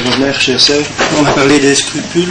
Wagner, chers sœurs, on a parlé des scrupules.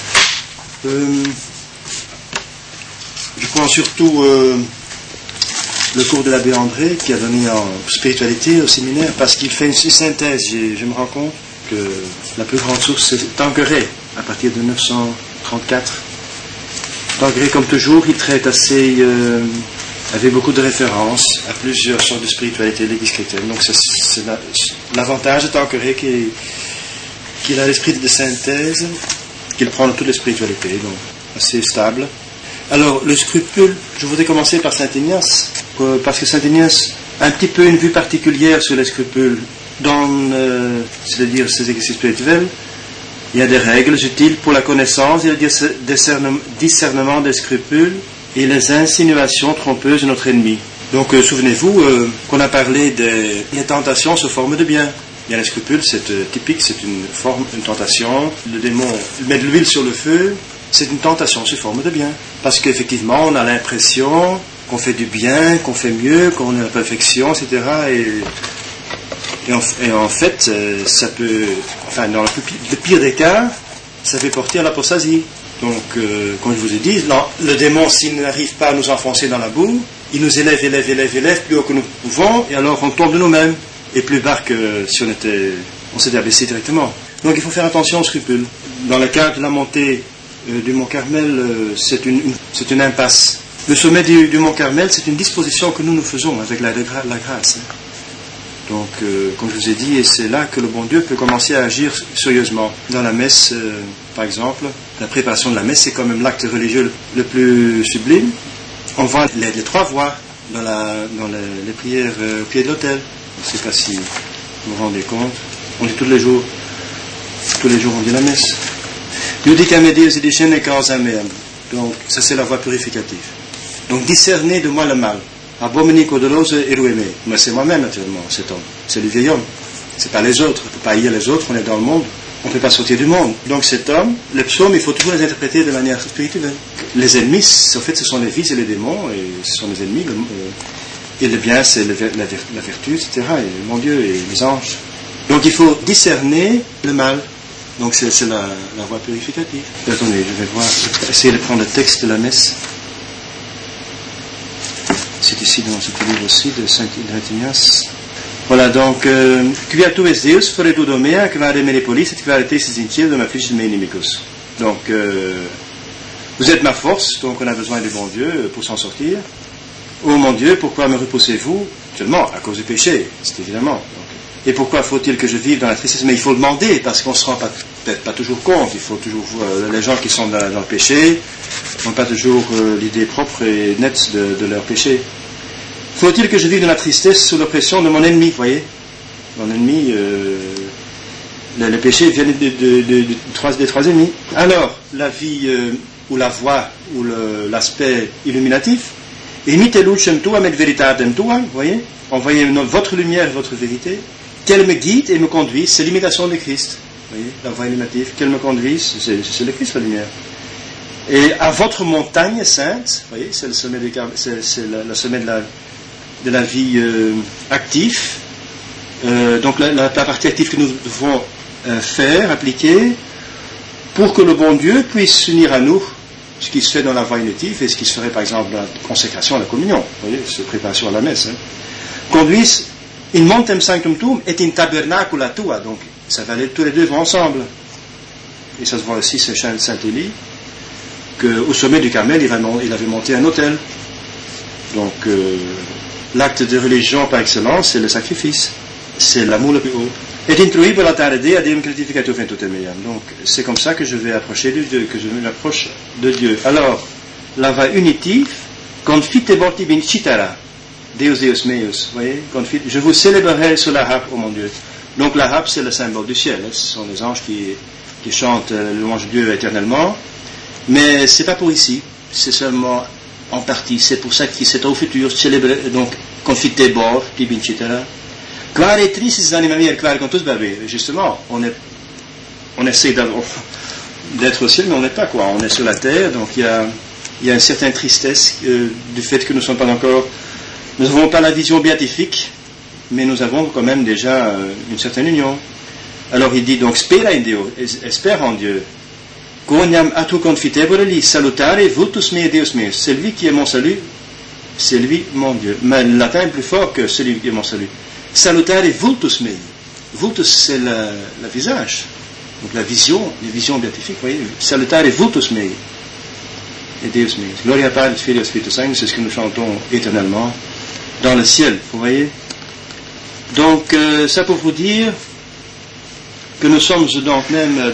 Je prends surtout le cours de l'abbé André qui a donné en spiritualité au séminaire parce qu'il fait une synthèse. Je me rends compte que la plus grande source c'est Tanqueray à partir de 934. Tanqueray, comme toujours, il traite assez avec beaucoup de références à plusieurs sortes de spiritualité, l'église chrétienne. Donc c'est l'avantage de Tanqueray qu'il a l'esprit de synthèse, qu'il prend dans toutes les spiritualités, donc assez stable. Alors, le scrupule, je voudrais commencer par Saint Ignace, parce que Saint Ignace a un petit peu une vue particulière sur les scrupules. Dans, c'est-à-dire ces exercices spirituels, il y a des règles utiles pour la connaissance, il y a le discernement des scrupules et les insinuations trompeuses de notre ennemi. Donc, souvenez-vous qu'on a parlé des tentations sous forme de bien. Il y a les scrupules, c'est typique, c'est une tentation. Le démon met de l'huile sur le feu. C'est une tentation sous forme de bien. Parce qu'effectivement, on a l'impression qu'on fait du bien, qu'on fait mieux, qu'on est à la perfection, etc. Et en fait, ça peut, enfin, dans le pire des cas, ça fait porter à l'apostasie. Donc, comme je vous ai dit, le démon, s'il n'arrive pas à nous enfoncer dans la boue, il nous élève plus haut que nous pouvons, et alors on tombe de nous-mêmes. Et plus bas que si on s'était abaissé directement. Donc il faut faire attention aux scrupules. Dans le cas de la montée du Mont Carmel, c'est une impasse. Le sommet du Mont Carmel, c'est une disposition que nous faisons avec la grâce. Donc, comme je vous ai dit, et c'est là que le bon Dieu peut commencer à agir sérieusement. Dans la messe, par exemple, la préparation de la messe, c'est quand même l'acte religieux le plus sublime. On voit les trois voix dans les prières au pied de l'autel. Je ne sais pas si vous vous rendez compte. On dit tous les jours on dit la messe. Donc, ça c'est la voie purificative. Donc, discerner de moi le mal. Abominico dolose et ruémé. Mais c'est moi-même, naturellement, cet homme. C'est le vieil homme. C'est pas les autres. On ne peut pas haïr les autres, on est dans le monde. On ne peut pas sortir du monde. Donc, cet homme, les psaumes, il faut toujours les interpréter de manière spirituelle. Les ennemis, en fait, ce sont les vices et les démons, et ce sont les ennemis. Et le bien, c'est la vertu, etc. Et mon Dieu et les anges. Donc il faut discerner le mal. Donc c'est la voie purificative. Attendez, je vais essayer de prendre le texte de la messe. C'est ici dans ce livre aussi de Saint Ignace. Voilà, donc, quia tu es Deus, fore tu domea, quare melepolis, et quare tesis in cielo, ma fils me inimicus. Donc, vous êtes ma force, donc on a besoin du bon Dieu pour s'en sortir. Oh mon Dieu, pourquoi me repoussez-vous? Seulement à cause du péché, c'est évidemment. Donc, et pourquoi faut-il que je vive dans la tristesse? Mais il faut demander, parce qu'on ne se rend peut-être pas toujours compte. Il faut toujours les gens qui sont dans le péché n'ont pas toujours l'idée propre et nette de leur péché. Faut-il que je vive dans la tristesse sous l'oppression de mon ennemi? Vous voyez, mon ennemi, le péché vient des trois ennemis. Alors, la vie ou la voie ou l'aspect illuminatif, Imite lucem tua med veritatem tua, vous voyez, envoyez votre lumière et votre vérité, qu'elle me guide et me conduise, c'est l'imitation de Christ, vous voyez, la voie illuminative, qu'elle me conduise, c'est le Christ la lumière. Et à votre montagne sainte, vous voyez, c'est le sommet c'est le sommet de la vie active, donc la partie active que nous devons faire, appliquer, pour que le bon Dieu puisse s'unir à nous, ce qui se fait dans la voie unitive et ce qui se ferait par exemple dans la consécration à la communion, vous voyez, cette préparation à la messe, conduisent in montem sanctum tuum et in tabernacula tua, donc ça va aller, tous les deux vont ensemble. Et ça se voit aussi chez Saint-Élie, qu'au sommet du Carmel, il avait monté un autel. Donc l'acte de religion par excellence, c'est le sacrifice, c'est l'amour le plus haut. Et intruibo la tarde ad eum gratificatur ventutem meam. Donc c'est comme ça que je vais approcher de Dieu, que je m'approche de Dieu. Alors la voie unitive, confite morti vincitara, Deus Deus meus, voyez, confite, je vous célébrerai sur la harpe, oh mon Dieu. Donc la harpe c'est le symbole du ciel, ce sont les anges qui chantent le louange de Dieu éternellement, mais c'est pas pour ici, c'est seulement en partie, c'est pour ça que c'est au futur, célébrer, donc confite bor, ti vincitara. Quare trisis anima mia, quare contus babe. Justement, on essaie d'être au ciel, mais on n'est pas, quoi. On est sur la terre, donc il y a une certaine tristesse du fait que nous n'avons pas la vision béatifique, mais nous avons quand même déjà une certaine union. Alors il dit donc spera in Dio, espère en Dieu. Quoniam atu confiteboreli salutare vultus mei Deus meus. C'est lui qui est mon salut, c'est lui mon Dieu. Mais le latin est plus fort que celui qui est mon salut. Salutare vultus mei. Vultus c'est le visage. Donc la vision, les visions béatifiques, vous voyez. Salutare vultus mei. Et Deus meus. Gloria Patri et Filii et Spiritus Sanctus, c'est ce que nous chantons éternellement dans le ciel, vous voyez. Donc ça pour vous dire que nous sommes donc même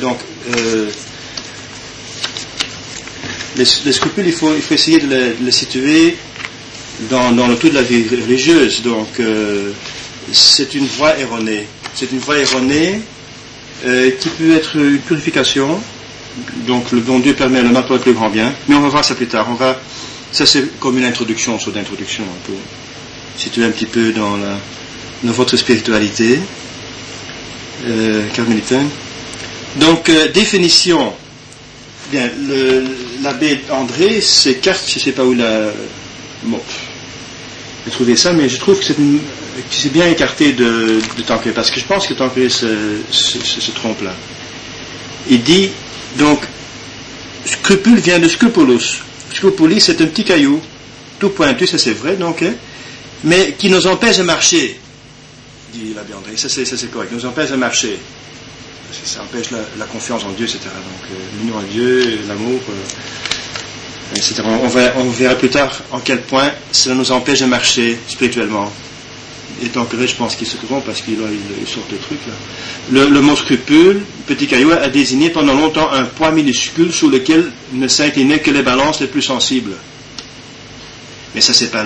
les scrupules, il faut essayer de les situer dans le tout de la vie religieuse. Donc c'est une voie erronée. C'est une voie erronée qui peut être une purification. Donc le bon Dieu permet le mal pour le plus grand bien. Mais on va voir ça plus tard. Ça c'est comme une introduction sur l'introduction pour situer un petit peu dans votre spiritualité carmélitaine. Donc définition. Bien, l'abbé André s'écarte, je ne sais pas où j'ai trouvé ça, mais je trouve que c'est bien écarté de Tancré, parce que je pense que Tancré se trompe là. Il dit, donc, scrupule vient de scrupulus. Scrupuli, c'est un petit caillou, tout pointu, ça c'est vrai, donc, mais qui nous empêche de marcher, dit l'abbé André. Ça c'est correct, nous empêche de marcher. Ça empêche la confiance en Dieu, etc. Donc l'union à Dieu, l'amour, etc. On verra plus tard en quel point cela nous empêche de marcher spirituellement. Et donc là, je pense qu'il se trompe parce qu'il sort de trucs là. Le mot scrupule, petit caillou, a désigné pendant longtemps un poids minuscule sous lequel ne s'inclinaient que les balances les plus sensibles. Mais ça c'est pas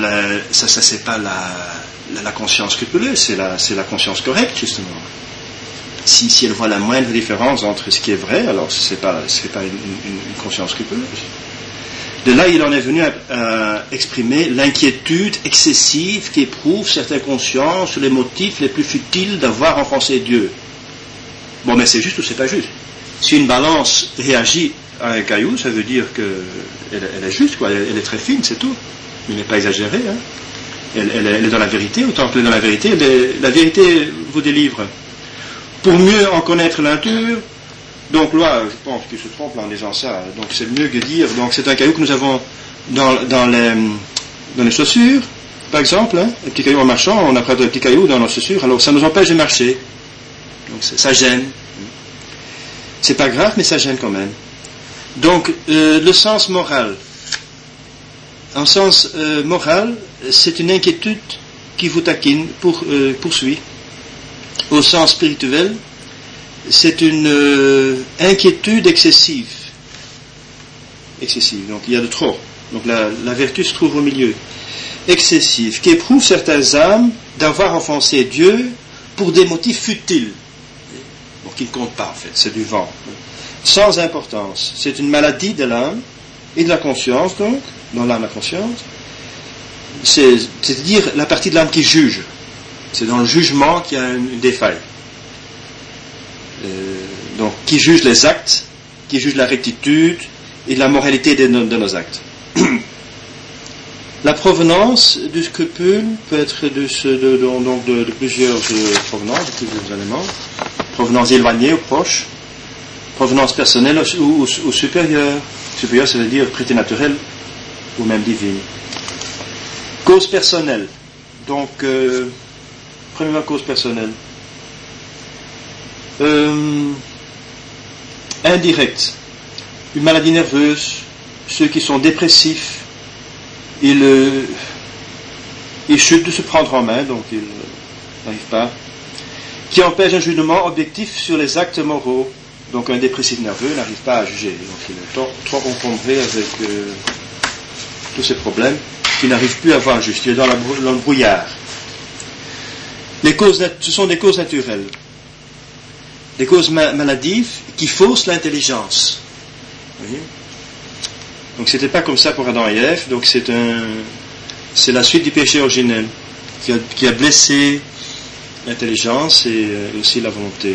la conscience scrupuleuse, c'est la conscience correcte justement. Si elle voit la moindre différence entre ce qui est vrai, alors ce n'est pas une conscience scrupuleuse. De là, il en est venu à exprimer l'inquiétude excessive qu'éprouvent certaines consciences sur les motifs les plus futiles d'avoir offensé Dieu. Bon, mais c'est juste ou c'est pas juste. Si une balance réagit à un caillou, ça veut dire qu'elle est juste, quoi. Elle est très fine, c'est tout. Il n'est pas exagéré. Hein. Elle est dans la vérité, autant qu'elle est dans la vérité. La vérité vous délivre. Pour mieux en connaître la nature, donc là, je pense qu'il se trompe en disant ça, donc c'est mieux que dire, donc c'est un caillou que nous avons dans les chaussures, par exemple, hein, un petit caillou en marchant, on a pris un petit caillou dans nos chaussures, alors ça nous empêche de marcher, donc ça gêne. C'est pas grave, mais ça gêne quand même. Donc, le sens moral. En sens moral, c'est une inquiétude qui vous taquine, poursuit. Au sens spirituel, c'est une inquiétude excessive. Excessive, donc il y a de trop. Donc la vertu se trouve au milieu. Excessive, qui éprouve certaines âmes d'avoir offensé Dieu pour des motifs futiles. Donc qui ne comptent pas en fait, c'est du vent. Sans importance. C'est une maladie de l'âme et de la conscience, donc, dans l'âme la conscience. C'est-à-dire la partie de l'âme qui juge. C'est dans le jugement qu'il y a une défaille. Donc, qui juge les actes, qui juge la rectitude et la moralité de nos actes. La provenance du scrupule peut être de plusieurs provenances, de plusieurs éléments. Provenance éloignée ou proche. Provenance personnelle ou supérieure. Supérieure, ça veut dire préternaturelle ou même divine. Cause personnelle. Donc, premièrement, cause personnelle. Indirecte. Une maladie nerveuse. Ceux qui sont dépressifs, ils chutent de se prendre en main, donc ils n'arrivent pas. Qui empêche un jugement objectif sur les actes moraux. Donc un dépressif nerveux n'arrive pas à juger. Donc il est trop encombré avec tous ces problèmes qu'il n'arrive plus à voir juste. Il est dans le brouillard. Ce sont des causes naturelles. Des causes maladives qui faussent l'intelligence. Vous voyez ? Donc c'était pas comme ça pour Adam et Ève. Donc c'est la suite du péché originel qui a blessé l'intelligence et aussi la volonté.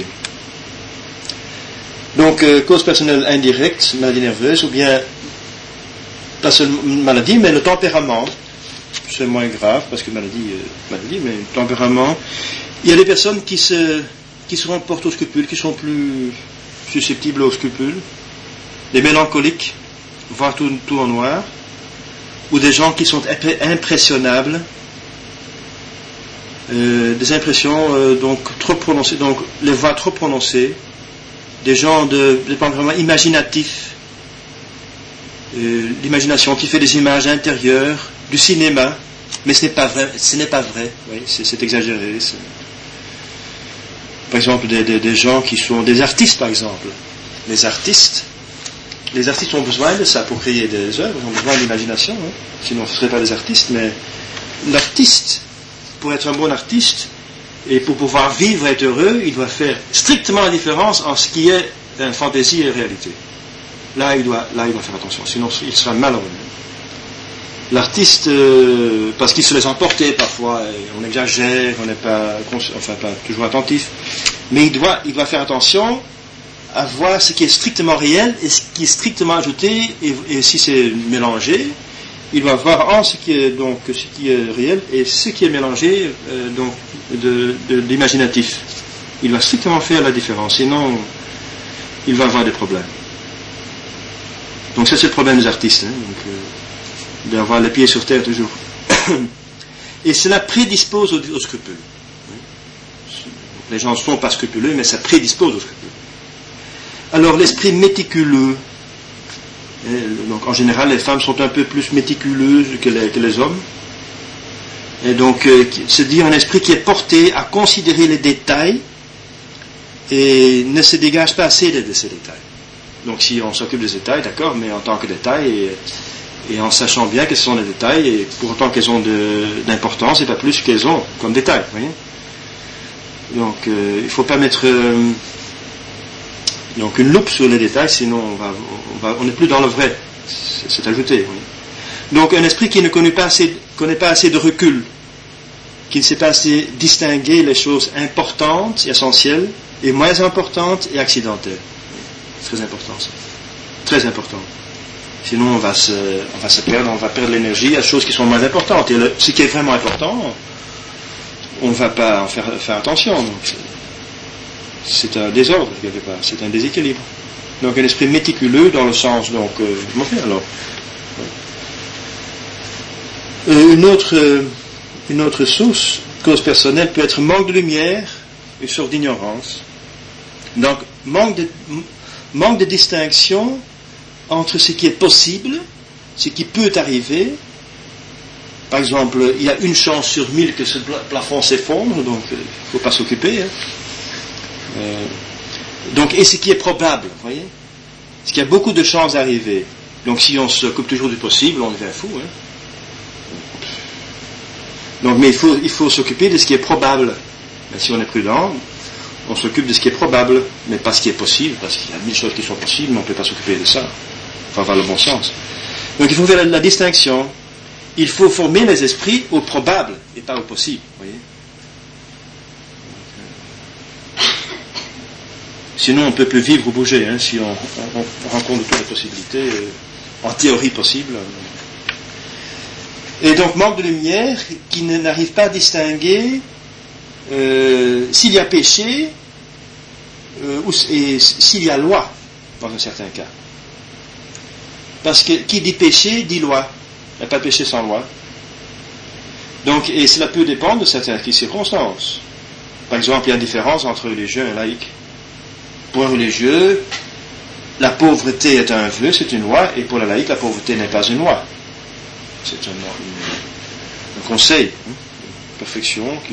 Donc cause personnelle indirecte, maladie nerveuse, ou bien pas seulement maladie, mais le tempérament. C'est moins grave parce que maladie, mais tempérament. Il y a des personnes qui se qui se portent aux scrupules, qui sont plus susceptibles aux scrupules, les mélancoliques, voir tout en noir, ou des gens qui sont impressionnables, des impressions donc trop prononcées, donc les voix trop prononcées, des gens de vraiment imaginatifs, l'imagination qui fait des images intérieures, du cinéma, mais ce n'est pas vrai, oui, c'est exagéré. Par exemple, des gens qui sont des artistes, par exemple. Les artistes ont besoin de ça pour créer des œuvres, ils ont besoin d'imagination, hein. Sinon ce ne seraient pas des artistes, mais l'artiste, pour être un bon artiste, et pour pouvoir vivre et être heureux, il doit faire strictement la différence en ce qui est fantaisie et réalité. Là, il doit faire attention, sinon il sera malheureux. L'artiste, parce qu'il se laisse emporter parfois, on exagère, on n'est pas toujours attentif, mais il doit faire attention à voir ce qui est strictement réel et ce qui est strictement ajouté, et si c'est mélangé, il doit voir en ce qui est réel et ce qui est mélangé de l'imaginatif. Il va strictement faire la différence, sinon il va avoir des problèmes. Donc ça c'est le problème des artistes, hein, d'avoir les pieds sur terre toujours. Et cela prédispose aux scrupules. Les gens ne sont pas scrupuleux, mais ça prédispose aux scrupules. Alors l'esprit méticuleux, donc en général les femmes sont un peu plus méticuleuses que les hommes, et donc c'est dire un esprit qui est porté à considérer les détails et ne se dégage pas assez de ces détails. Donc si on s'occupe des détails, d'accord, mais en tant que détails, et en sachant bien que ce sont des détails, et pour autant qu'elles ont d'importance, et pas plus qu'elles ont comme détails, vous voyez. Donc il ne faut pas mettre donc une loupe sur les détails, sinon on n'est plus dans le vrai, c'est ajouté. Oui. Donc un esprit qui ne connaît pas assez de recul, qui ne sait pas assez distinguer les choses importantes et essentielles, et moins importantes et accidentelles. C'est très important ça. Très important. Sinon on va se perdre, on va perdre l'énergie à des choses qui sont moins importantes. Et ce qui est vraiment important, on ne va pas en faire attention. Donc c'est un désordre quelque part, c'est un déséquilibre. Donc un esprit méticuleux dans le sens comment faire alors? Une autre cause personnelle peut être manque de lumière, une sorte d'ignorance. Donc manque de distinction entre ce qui est possible, ce qui peut arriver. Par exemple, il y a une chance sur 1000 que ce plafond s'effondre, donc il ne faut pas s'occuper. Hein. Donc, et ce qui est probable, vous voyez, parce qu'il y a beaucoup de chances d'arriver. Donc si on s'occupe toujours du possible, on devient fou. Hein. Donc, mais il faut s'occuper de ce qui est probable. Mais si on est prudent, on s'occupe de ce qui est probable, mais pas ce qui est possible, parce qu'il y a 1000 choses qui sont possibles, mais on ne peut pas s'occuper de ça. Il faut avoir le bon sens. Donc il faut faire la distinction. Il faut former les esprits au probable et pas au possible. Vous voyez. Sinon on ne peut plus vivre ou bouger, hein, si on rencontre toutes les possibilités, en théorie possible. Et donc manque de lumière qui n'arrive pas à distinguer s'il y a péché et s'il y a loi dans un certain cas. Parce que qui dit péché dit loi. Il n'y a pas de péché sans loi. Donc, et cela peut dépendre de certaines circonstances. Par exemple, il y a une différence entre religieux et laïc. Pour un religieux, la pauvreté est un vœu, c'est une loi, et pour la laïque, la pauvreté n'est pas une loi. C'est un conseil, une perfection qui,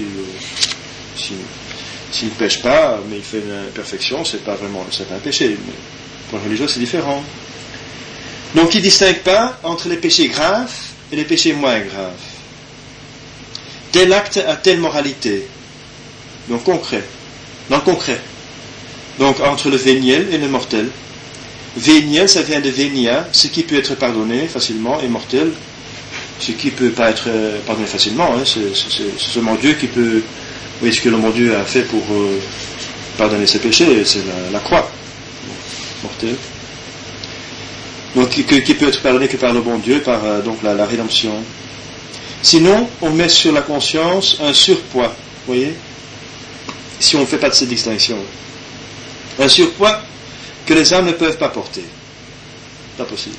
s'il ne pêche pas, mais il fait une imperfection, c'est pas un péché. Mais pour un religieux, c'est différent. Donc, il ne distingue pas entre les péchés graves et les péchés moins graves. Tel acte a telle moralité. Donc, concret. Dans le concret. Donc, entre le véniel et le mortel. Véniel, ça vient de vénia, ce qui peut être pardonné facilement, et mortel, ce qui ne peut pas être pardonné facilement. Hein. C'est seulement Dieu qui peut... Oui, ce que le bon Dieu a fait pour pardonner ses péchés, c'est la croix. Mortel. Donc, qui peut être pardonné que par le bon Dieu, par donc la rédemption. Sinon, on met sur la conscience un surpoids, vous voyez. si on ne fait pas de cette distinction. Un surpoids que les âmes ne peuvent pas porter. Pas possible.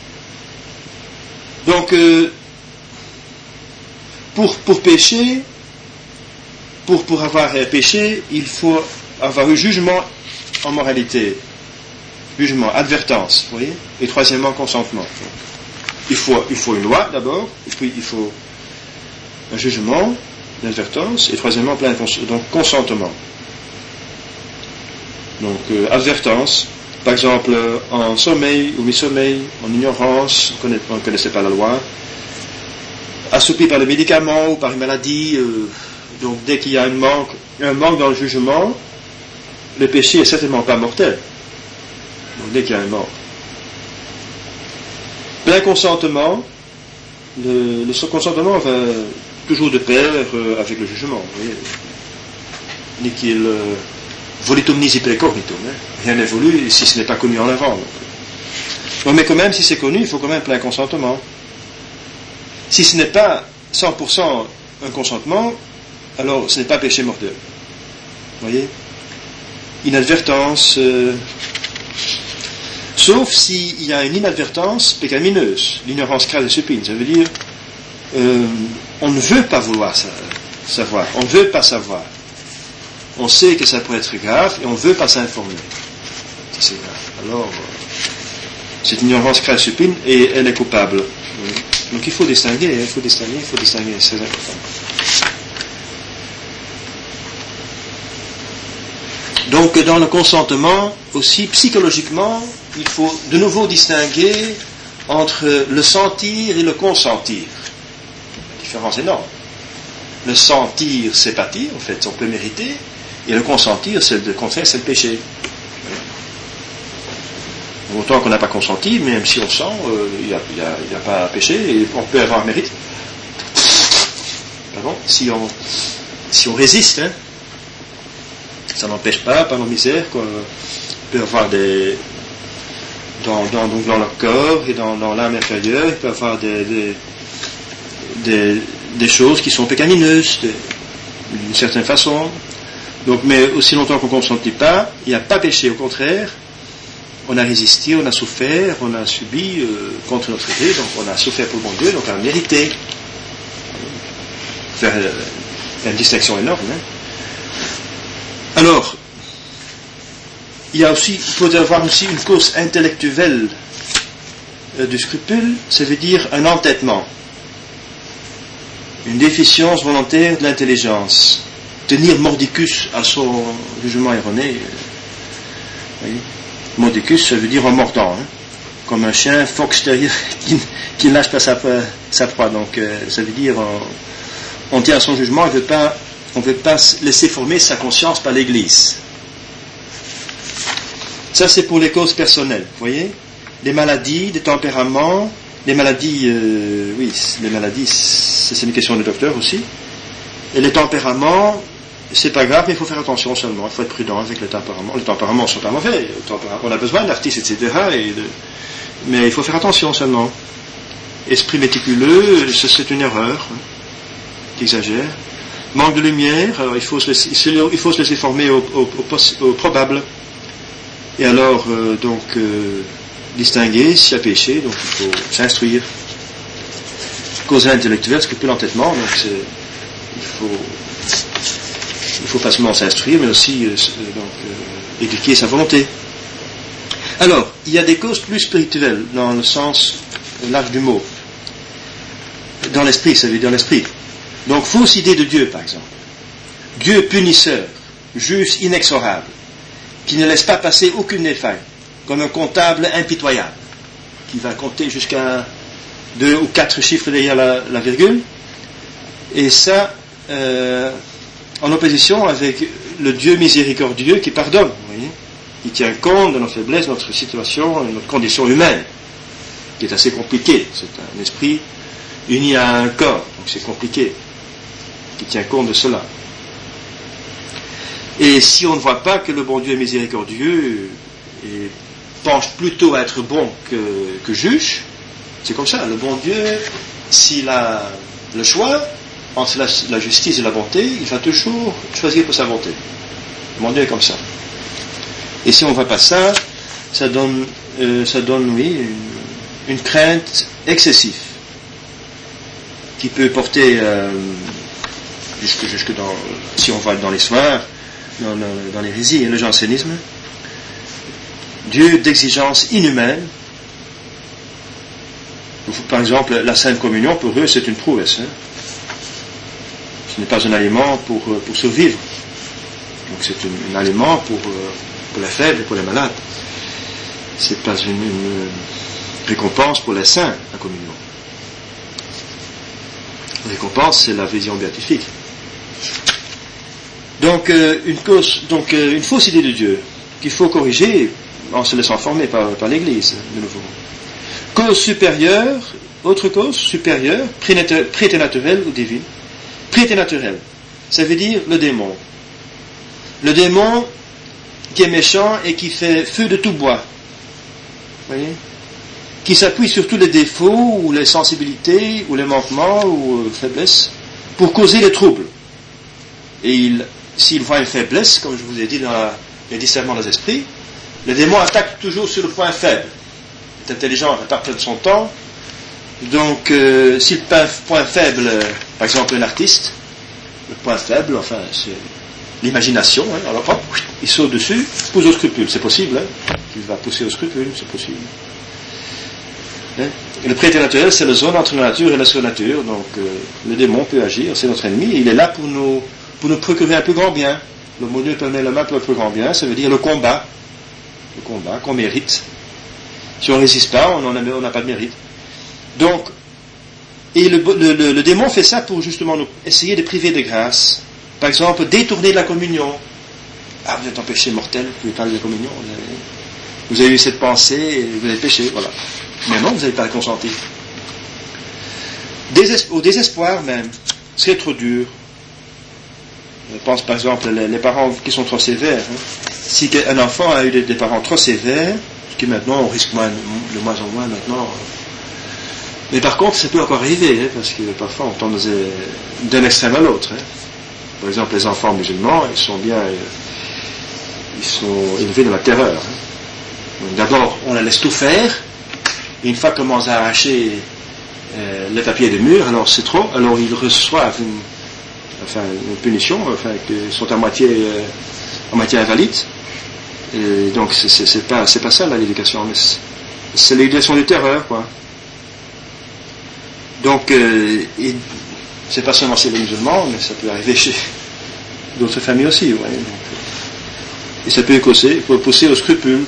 Donc, pour pécher, pour avoir péché, il faut avoir eu jugement en moralité. Jugement, advertence, vous voyez, et troisièmement, consentement. Il faut une loi d'abord, et puis il faut un jugement, une advertance, et troisièmement, donc consentement. Donc, advertence, par exemple, en sommeil ou mi-sommeil, en ignorance, on ne connaissait pas la loi, assoupi par le médicament ou par une maladie, donc dès qu'il y a un manque dans le jugement, le péché est certainement pas mortel. Donc dès qu'il y a un manque. Plein consentement, le consentement va toujours de pair avec le jugement. Vous voyez. Nihil volitum nisi precognitum. Rien n'est voulu si ce n'est pas connu en avant. Donc, mais quand même, si c'est connu, il faut quand même plein consentement. Si ce n'est pas 100% un consentement, alors ce n'est pas péché mortel. Vous voyez? Inadvertance, sauf s'il y a une inadvertance pécamineuse, l'ignorance crasse et supine. Ça veut dire, on ne veut pas vouloir savoir, on ne veut pas savoir. On sait que ça peut être grave et on ne veut pas s'informer. C'est grave. Alors, cette ignorance crasse et supine, et elle est coupable. Donc il faut distinguer, c'est important. Donc dans le consentement, aussi psychologiquement, il faut de nouveau distinguer entre le sentir et le consentir. La différence est énorme. Le sentir, c'est pâtir, en fait, on peut mériter, et le consentir, c'est le contraire, c'est le péché. Autant qu'on n'a pas consenti, même si on sent, il n'y a pas péché, et on peut avoir mérite. Pardon, si on résiste, hein, ça n'empêche pas, par nos misères, qu'on peut avoir dans leur corps et dans l'âme inférieure, il peut avoir des choses qui sont pécamineuses, d'une certaine façon. Donc, mais aussi longtemps qu'on ne consentit pas, il n'y a pas péché, au contraire. On a résisté, on a souffert, on a subi contre notre idée, donc on a souffert pour le bon Dieu, donc on a mérité. Faire une distinction énorme. Hein. Alors, il faut avoir aussi une cause intellectuelle du scrupule, ça veut dire un entêtement, une déficience volontaire de l'intelligence, tenir mordicus à son jugement erroné. Voyez. Mordicus, ça veut dire en mordant, hein, comme un chien fox terrier qui ne lâche pas sa proie. Donc, ça veut dire on tient à son jugement, on ne veut pas laisser former sa conscience par l'Église. Ça, c'est pour les causes personnelles, vous voyez. Des maladies, des tempéraments, les maladies, c'est une question de docteur aussi. Et les tempéraments, c'est pas grave, mais il faut faire attention seulement. Il faut être prudent avec les tempéraments. Les tempéraments sont pas mauvais. On a besoin d'artistes, etc. Mais il faut faire attention seulement. Esprit méticuleux, c'est une erreur qui exagère. Manque de lumière, alors il faut se laisser former au probable. Et alors, distinguer s'il y a péché, donc il faut s'instruire. Cause intellectuelle, scrupule, entêtement, donc il faut pas seulement s'instruire, mais aussi éduquer sa volonté. Alors, il y a des causes plus spirituelles, dans le sens large du mot. Dans l'esprit, ça veut dire dans l'esprit. Donc, fausse idée de Dieu, par exemple. Dieu punisseur, juge inexorable, qui ne laisse pas passer aucune défaille, comme un comptable impitoyable, qui va compter jusqu'à 2 ou 4 chiffres derrière la virgule, et ça, en opposition avec le Dieu miséricordieux qui pardonne, vous voyez, qui tient compte de nos faiblesses, notre situation, notre condition humaine, qui est assez compliquée. C'est un esprit uni à un corps, donc c'est compliqué, qui tient compte de cela. Et si on ne voit pas que le bon Dieu est miséricordieux et penche plutôt à être bon que juge, c'est comme ça. Le bon Dieu, s'il a le choix entre la justice et la bonté, il va toujours choisir pour sa bonté. Le bon Dieu est comme ça. Et si on ne voit pas ça, ça donne oui, une crainte excessive qui peut porter jusque dans, si on va dans l'histoire, dans l'hérésie et le jansénisme, Dieu d'exigence inhumaine. Par exemple, la Sainte Communion, pour eux, c'est une prouesse. Hein. Ce n'est pas un aliment pour survivre. Donc c'est un aliment pour les faibles et pour les malades. Ce n'est pas une récompense pour les saints, la communion. La récompense, c'est la vision béatifique. Donc, une fausse idée de Dieu qu'il faut corriger en se laissant former par l'Église, de nouveau. Cause supérieure, autre cause supérieure, préternaturelle ou divine. Préternaturelle, ça veut dire le démon. Le démon qui est méchant et qui fait feu de tout bois. Voyez, qui s'appuie sur tous les défauts ou les sensibilités ou les manquements ou faiblesses pour causer les troubles. Et s'il voit une faiblesse, comme je vous ai dit dans les discernements des esprits, le démon attaque toujours sur le point faible. Il est intelligent à partir de son temps. Donc, si le point faible, par exemple un artiste, le point faible, enfin, c'est l'imagination, hein, alors hop, il saute dessus, pousse au scrupule, c'est possible, hein, il va pousser au scrupule, c'est possible. Hein. Et le préternaturel, c'est la zone entre la nature et la surnature, donc le démon peut agir, c'est notre ennemi, et il est là pour nous procurer un plus grand bien. Le mot Dieu permet la main pour le plus grand bien, ça veut dire le combat qu'on mérite. Si on ne résiste pas, on n'a pas de mérite. Donc, et le démon fait ça pour justement nous essayer de priver de grâce. Par exemple, détourner de la communion. Ah, vous êtes en péché mortel, vous pouvez pas de la communion. Vous avez eu cette pensée, et vous avez péché, voilà. Mais non, vous n'avez pas à consentir. Au désespoir même, c'est trop dur. Je pense par exemple les parents qui sont trop sévères. Hein. Si un enfant a eu des parents trop sévères, ce qui maintenant on risque de moins en moins maintenant. Mais par contre, ça peut encore arriver, hein, parce que parfois on tombe d'un extrême à l'autre. Hein. Par exemple, les enfants musulmans, ils sont élevés dans la terreur. Hein. Donc, d'abord, on la laisse tout faire, et une fois qu'on commence à arracher les papiers des murs, alors c'est trop, alors ils reçoivent une punition, qui sont à moitié invalides. Et donc c'est pas ça là, l'éducation, mais c'est l'éducation du terreur, quoi. Donc c'est pas seulement chez les musulmans, mais ça peut arriver chez d'autres familles aussi, ouais. Et ça peut pousser au scrupule.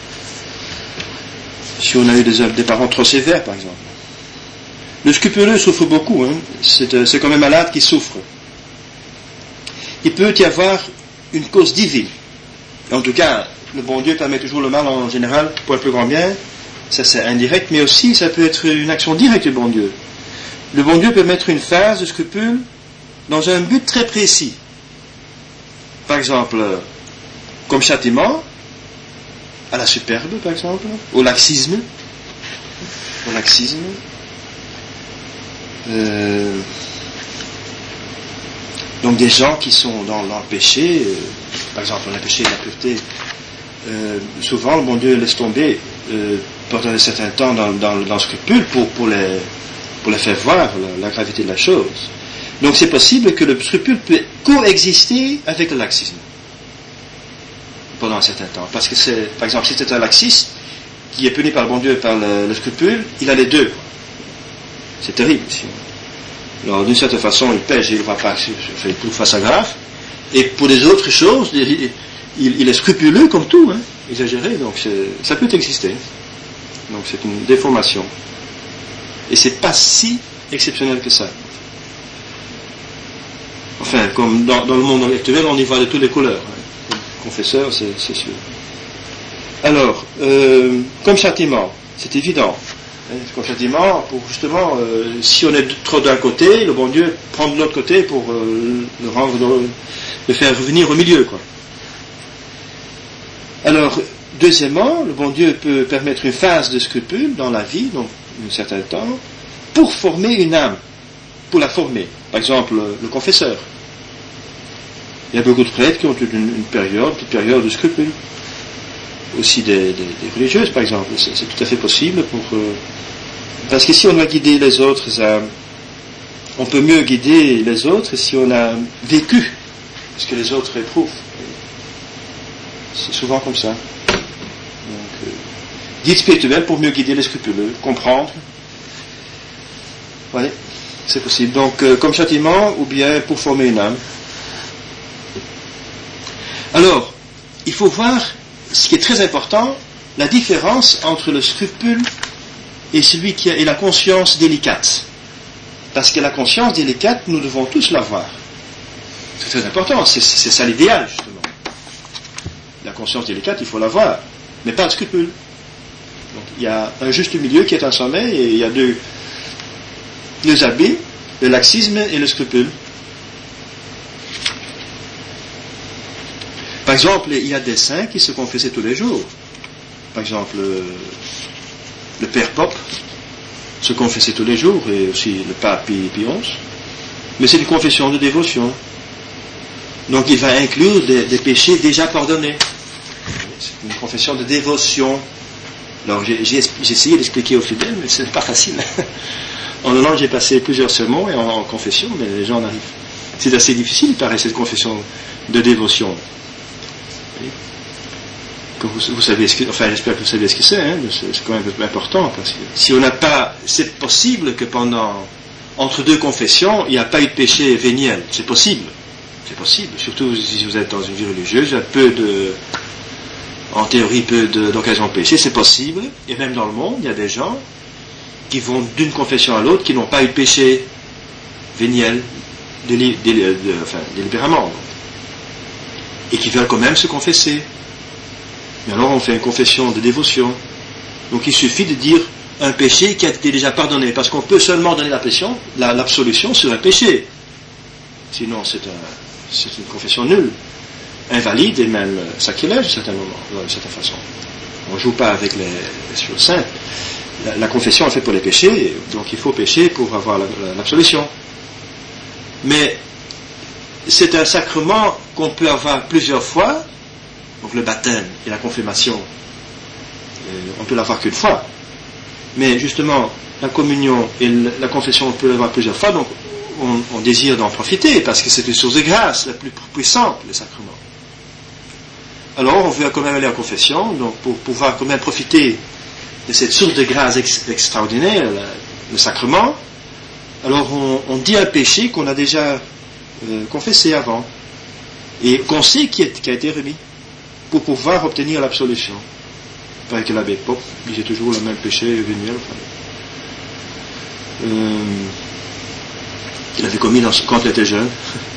Si on a eu des parents trop sévères, par exemple. Le scrupuleux souffre beaucoup, hein. C'est comme un malade qui souffre. Il peut y avoir une cause divine. En tout cas, le bon Dieu permet toujours le mal en général pour le plus grand bien. Ça c'est indirect, mais aussi ça peut être une action directe du bon Dieu. Le bon Dieu peut mettre une phase de scrupule dans un but très précis. Par exemple, comme châtiment, à la superbe, par exemple, au laxisme. Donc des gens qui sont dans le péché, par exemple dans le péché de la pureté, souvent le bon Dieu laisse tomber pendant un certain temps dans le scrupule pour les faire voir la gravité de la chose. Donc c'est possible que le scrupule peut coexister avec le laxisme pendant un certain temps. Parce que par exemple, si c'est un laxiste qui est puni par le bon Dieu par le scrupule, il a les deux. C'est terrible. Alors d'une certaine façon, il pêche et il ne voit pas que c'est tout face à grave. Et pour les autres choses, il est scrupuleux comme tout, hein, exagéré. Donc ça peut exister. Donc c'est une déformation. Et c'est pas si exceptionnel que ça. Enfin, comme dans le monde actuel, on y voit de toutes les couleurs. Hein. Confesseur, c'est sûr. Alors, comme châtiment, c'est évident. Hein, comme châtiment, pour justement, si on est trop d'un côté, le bon Dieu prend de l'autre côté pour le faire revenir au milieu, quoi. Alors, deuxièmement, le bon Dieu peut permettre une phase de scrupule dans la vie, donc un certain temps, pour former une âme, pour la former. Par exemple, le confesseur. Il y a beaucoup de prêtres qui ont une petite période de scrupule. Aussi des religieuses, par exemple. C'est tout à fait possible parce que si on doit guider les autres âmes, on peut mieux guider les autres si on a vécu ce que les autres éprouvent. C'est souvent comme ça. Donc, guide spirituel pour mieux guider les scrupuleux, comprendre. Voilà, c'est possible. Donc, comme châtiment ou bien pour former une âme. Alors, il faut voir ce qui est très important, la différence entre le scrupule et celui qui a la conscience délicate. Parce que la conscience délicate, nous devons tous l'avoir. C'est très important, c'est ça l'idéal, justement. La conscience délicate, il faut l'avoir, mais pas le scrupule. Donc, il y a un juste milieu qui est un sommet, et il y a deux abîmes, le laxisme et le scrupule. Par exemple, il y a des saints qui se confessaient tous les jours. Par exemple, le père Pope se confessait tous les jours, et aussi le pape Pie XI. Mais c'est une confession de dévotion. Donc il va inclure des péchés déjà pardonnés. C'est une confession de dévotion. Alors j'ai essayé d'expliquer aux fidèles, mais ce n'est pas facile. En Hollande, j'ai passé plusieurs sermons et en confession, mais les gens n'arrivent. C'est assez difficile, il paraît, cette confession de dévotion. Que vous savez enfin, j'espère que vous savez ce que c'est, hein, c'est quand même important, parce que si on n'a pas, c'est possible que entre deux confessions, il n'y a pas eu de péché véniel. C'est possible, surtout si vous êtes dans une vie religieuse, il y a en théorie, peu d'occasions de péché, c'est possible, et même dans le monde, il y a des gens qui vont d'une confession à l'autre, qui n'ont pas eu de péché véniel, délibérément, et qui veulent quand même se confesser. Mais alors on fait une confession de dévotion. Donc il suffit de dire un péché qui a été déjà pardonné, parce qu'on peut seulement donner l'absolution sur un péché. Sinon c'est une confession nulle, invalide et même sacrilège d'une certaine façon. On ne joue pas avec les choses saintes. La confession est faite pour les péchés, donc il faut pécher pour avoir l'absolution. Mais c'est un sacrement qu'on peut avoir plusieurs fois. Donc le baptême et la confirmation, on peut l'avoir qu'une fois. Mais justement, la communion et la confession, on peut l'avoir plusieurs fois, donc on désire d'en profiter, parce que c'est une source de grâce la plus puissante, le sacrement. Alors on veut quand même aller en confession, donc pour pouvoir quand même profiter de cette source de grâce extraordinaire, le sacrement, alors on dit un péché qu'on a déjà confessé avant, et qu'on sait qui a été remis, pour pouvoir obtenir l'absolution. Il paraît que l'abbé Pope disait toujours le même péché véniel. Il avait commis quand il était jeune.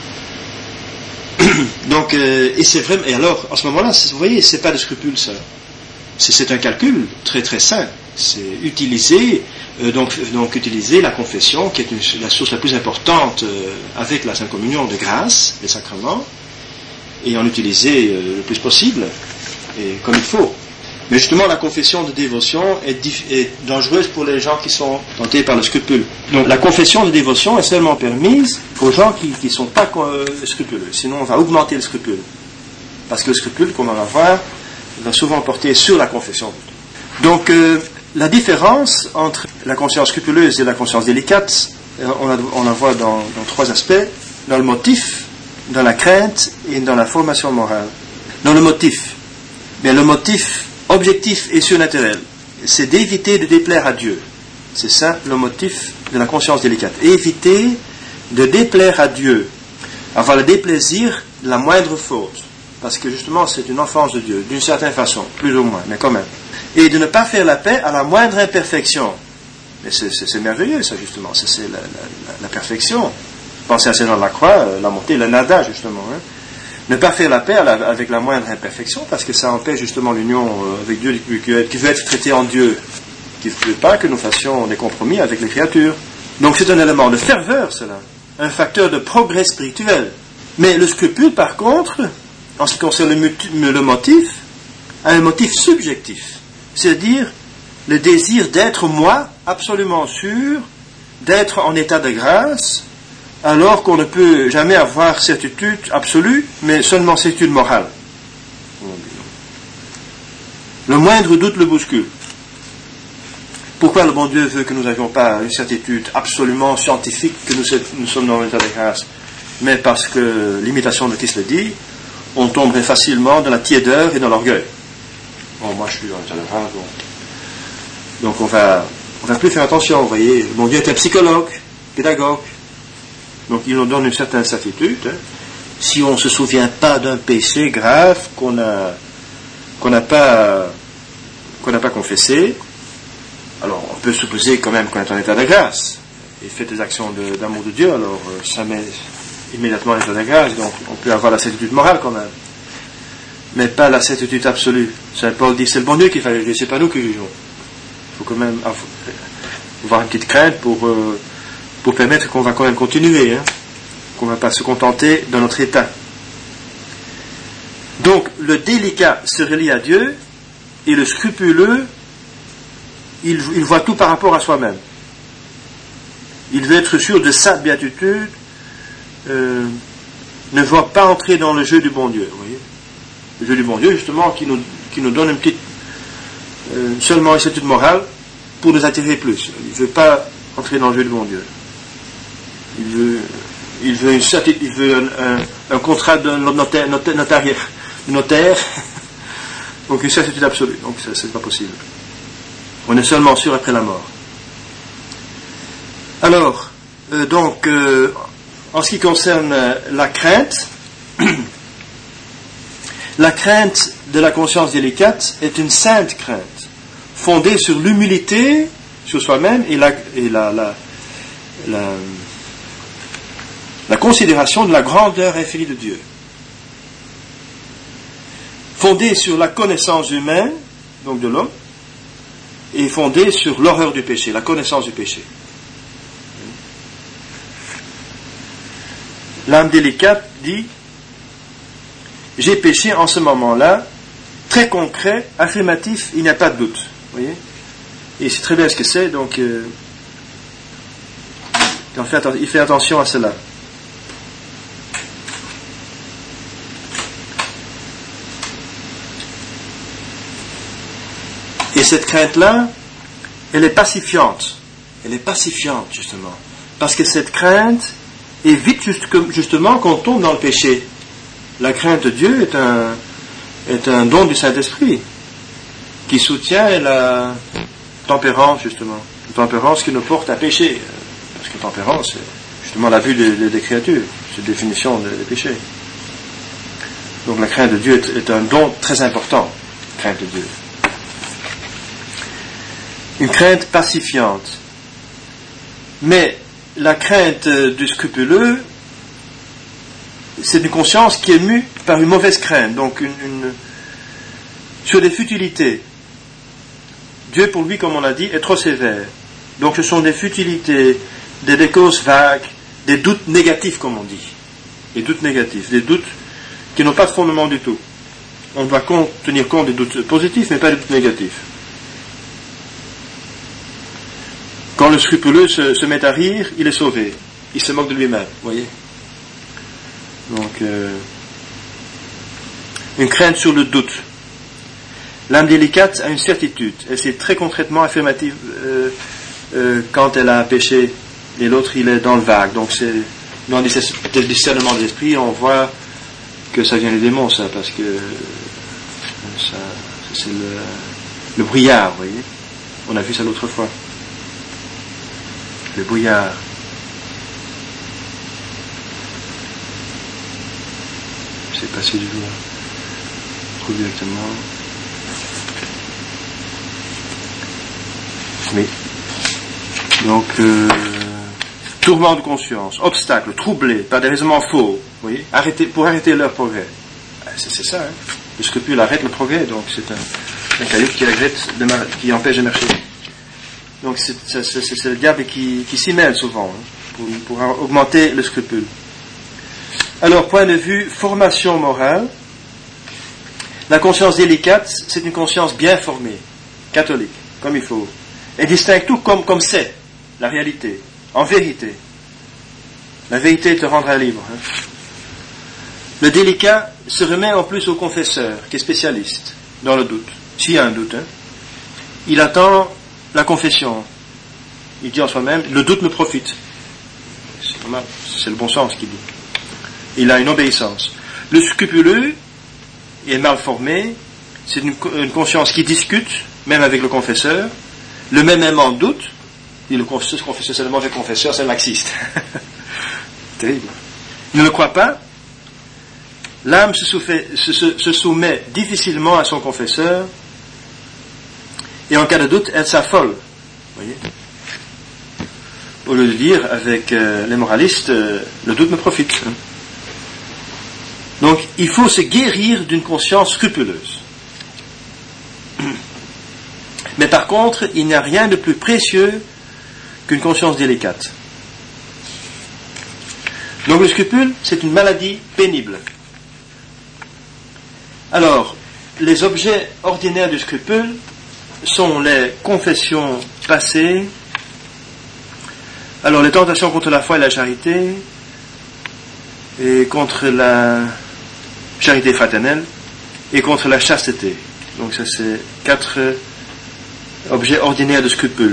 Donc, et c'est vrai. Et alors, en ce moment-là, vous voyez, c'est pas de scrupule, ça. C'est un calcul très très sain. C'est utiliser utiliser la confession, qui est la source la plus importante avec la Sainte Communion de grâce, les sacrements, et en utiliser le plus possible, et comme il faut. Mais justement, la confession de dévotion est dangereuse pour les gens qui sont tentés par le scrupule. Donc la confession de dévotion est seulement permise aux gens qui ne sont pas scrupuleux. Sinon, on va augmenter le scrupule. Parce que le scrupule, comme on va voir, va souvent porter sur la confession. Donc, la différence entre la conscience scrupuleuse et la conscience délicate, on la voit dans trois aspects. Dans le motif, dans la crainte et dans la formation morale. Dans le motif, bien le motif objectif et surnaturel, c'est d'éviter de déplaire à Dieu. C'est ça le motif de la conscience délicate. Éviter de déplaire à Dieu, avoir le déplaisir de la moindre faute, parce que justement c'est une offense de Dieu, d'une certaine façon, plus ou moins, mais quand même. Et de ne pas faire la paix à la moindre imperfection. Mais c'est merveilleux ça justement, c'est la perfection. Pensez à Saint Jean de la Croix, la montée, le nada justement. Hein. Ne pas faire la paix avec la moindre imperfection, parce que ça empêche justement l'union avec Dieu qui veut être traité en Dieu, qui ne veut pas que nous fassions des compromis avec les créatures. Donc c'est un élément de ferveur cela, un facteur de progrès spirituel. Mais le scrupule par contre, en ce qui concerne le motif, a un motif subjectif, c'est-à-dire le désir d'être moi absolument sûr, d'être en état de grâce, alors qu'on ne peut jamais avoir certitude absolue, mais seulement certitude morale. Le moindre doute le bouscule. Pourquoi le bon Dieu veut que nous n'avions pas une certitude absolument scientifique que nous sommes dans l'état de grâce? Mais parce que l'imitation de Christ le dit, on tomberait facilement dans la tiédeur et dans l'orgueil. Bon, moi je suis dans l'état de grâce, donc on va plus faire attention, vous voyez. Mon Dieu est un psychologue, pédagogue. Donc il nous donne une certaine certitude. Si on ne se souvient pas d'un péché grave qu'on n'a pas confessé, alors on peut supposer quand même qu'on est en état de grâce et fait des actions d'amour de Dieu, alors ça met immédiatement en état de grâce, donc on peut avoir la certitude morale quand même, mais pas la certitude absolue. Saint Paul dit c'est le bon Dieu qui fait juger, c'est pas nous qui jugeons. Il faut quand même avoir une petite crainte pour permettre qu'on va quand même continuer, qu'on ne va pas se contenter de notre état. Donc le délicat se relie à Dieu et le scrupuleux il voit tout par rapport à soi-même. Il veut être sûr de sa béatitude, ne voit pas entrer dans le jeu du bon Dieu. Vous voyez, le jeu du bon Dieu justement qui nous donne une petite seulement une certitude morale pour nous attirer plus. Il ne veut pas entrer dans le jeu du bon Dieu. Il veut un contrat de notaire, donc une certitude absolue. Donc c'est pas possible. On est seulement sûr après la mort. Alors, en ce qui concerne la crainte de la conscience délicate est une sainte crainte, fondée sur l'humilité, sur soi-même, et la considération de la grandeur infinie de Dieu. Fondée sur la connaissance humaine, donc de l'homme, et fondée sur l'horreur du péché, la connaissance du péché. L'âme délicate dit « J'ai péché en ce moment-là », très concret, affirmatif, il n'y a pas de doute. Vous voyez ? Et c'est très bien ce que c'est, donc il fait attention à cela. Et cette crainte-là, elle est pacifiante. Elle est pacifiante, justement. Parce que cette crainte évite justement qu'on tombe dans le péché. La crainte de Dieu est un don du Saint-Esprit qui soutient la tempérance, justement. La tempérance qui nous porte à pécher. Parce que tempérance, c'est justement la vue des créatures. C'est la définition des péchés. Donc la crainte de Dieu est un don très important. La crainte de Dieu. Une crainte pacifiante. Mais la crainte du scrupuleux, c'est une conscience qui est mue par une mauvaise crainte, donc sur des futilités. Dieu, pour lui, comme on l'a dit, est trop sévère. Donc ce sont des futilités, des causes vagues, des doutes négatifs, comme on dit. Des doutes négatifs, des doutes qui n'ont pas de fondement du tout. On doit tenir compte des doutes positifs, mais pas des doutes négatifs. Quand le scrupuleux se met à rire, il est sauvé. Il se moque de lui-même, vous voyez. Donc, une crainte sur le doute. L'âme délicate a une certitude. Elle c'est très concrètement affirmative quand elle a péché, et l'autre il est dans le vague. Donc c'est dans le discernement de l'esprit, on voit que ça vient des démons, ça, parce que c'est le brouillard, vous voyez. On a vu ça l'autre fois. Le brouillard. C'est passé du jour. Trop directement. Oui. Donc, tourment de conscience, obstacle, troublé par des raisonnements faux. Vous voyez, pour arrêter leur progrès. C'est ça, hein. Le scrupule arrête le progrès, donc c'est un caillou qui empêche de marcher. Donc c'est le diable qui s'y mêle souvent, hein, pour augmenter le scrupule. Alors, point de vue formation morale, la conscience délicate, c'est une conscience bien formée, catholique, comme il faut. Elle distingue tout comme c'est, la réalité, en vérité. La vérité te rendra libre. Le délicat se remet en plus au confesseur, qui est spécialiste dans le doute. S'il y a un doute, il attend la confession. Il dit en soi-même, le doute me profite. C'est normal, c'est le bon sens qu'il dit. Il a une obéissance. Le scrupuleux est mal formé, c'est une conscience qui discute, même avec le confesseur. Le même en doute, dit le confesseur c'est le mauvais confesseur, c'est le laxiste. Terrible. Il ne le croit pas. L'âme se soumet difficilement à son confesseur, et en cas de doute, elle s'affole. Voyez ? Au lieu de dire avec les moralistes, le doute me profite. Donc, il faut se guérir d'une conscience scrupuleuse. Mais par contre, il n'y a rien de plus précieux qu'une conscience délicate. Donc, le scrupule, c'est une maladie pénible. Alors, les objets ordinaires du scrupule sont les confessions passées, alors les tentations contre la foi et la charité, et contre la charité fraternelle, et contre la chasteté. Donc ça c'est 4 objets ordinaires de scrupule.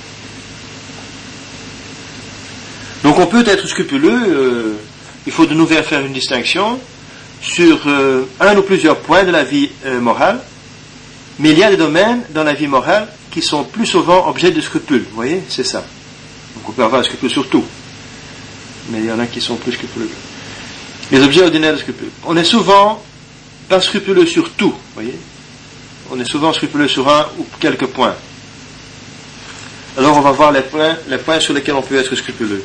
Donc on peut être scrupuleux, il faut de nouveau faire une distinction sur un ou plusieurs points de la vie morale, mais il y a des domaines dans la vie morale qui sont plus souvent objets de scrupule. Vous voyez, c'est ça. Donc on peut avoir un scrupule sur tout, mais il y en a qui sont plus scrupuleux. Les objets ordinaires de scrupule. On est souvent pas scrupuleux sur tout, vous voyez. On est souvent scrupuleux sur un ou quelques points. Alors on va voir les points sur lesquels on peut être scrupuleux.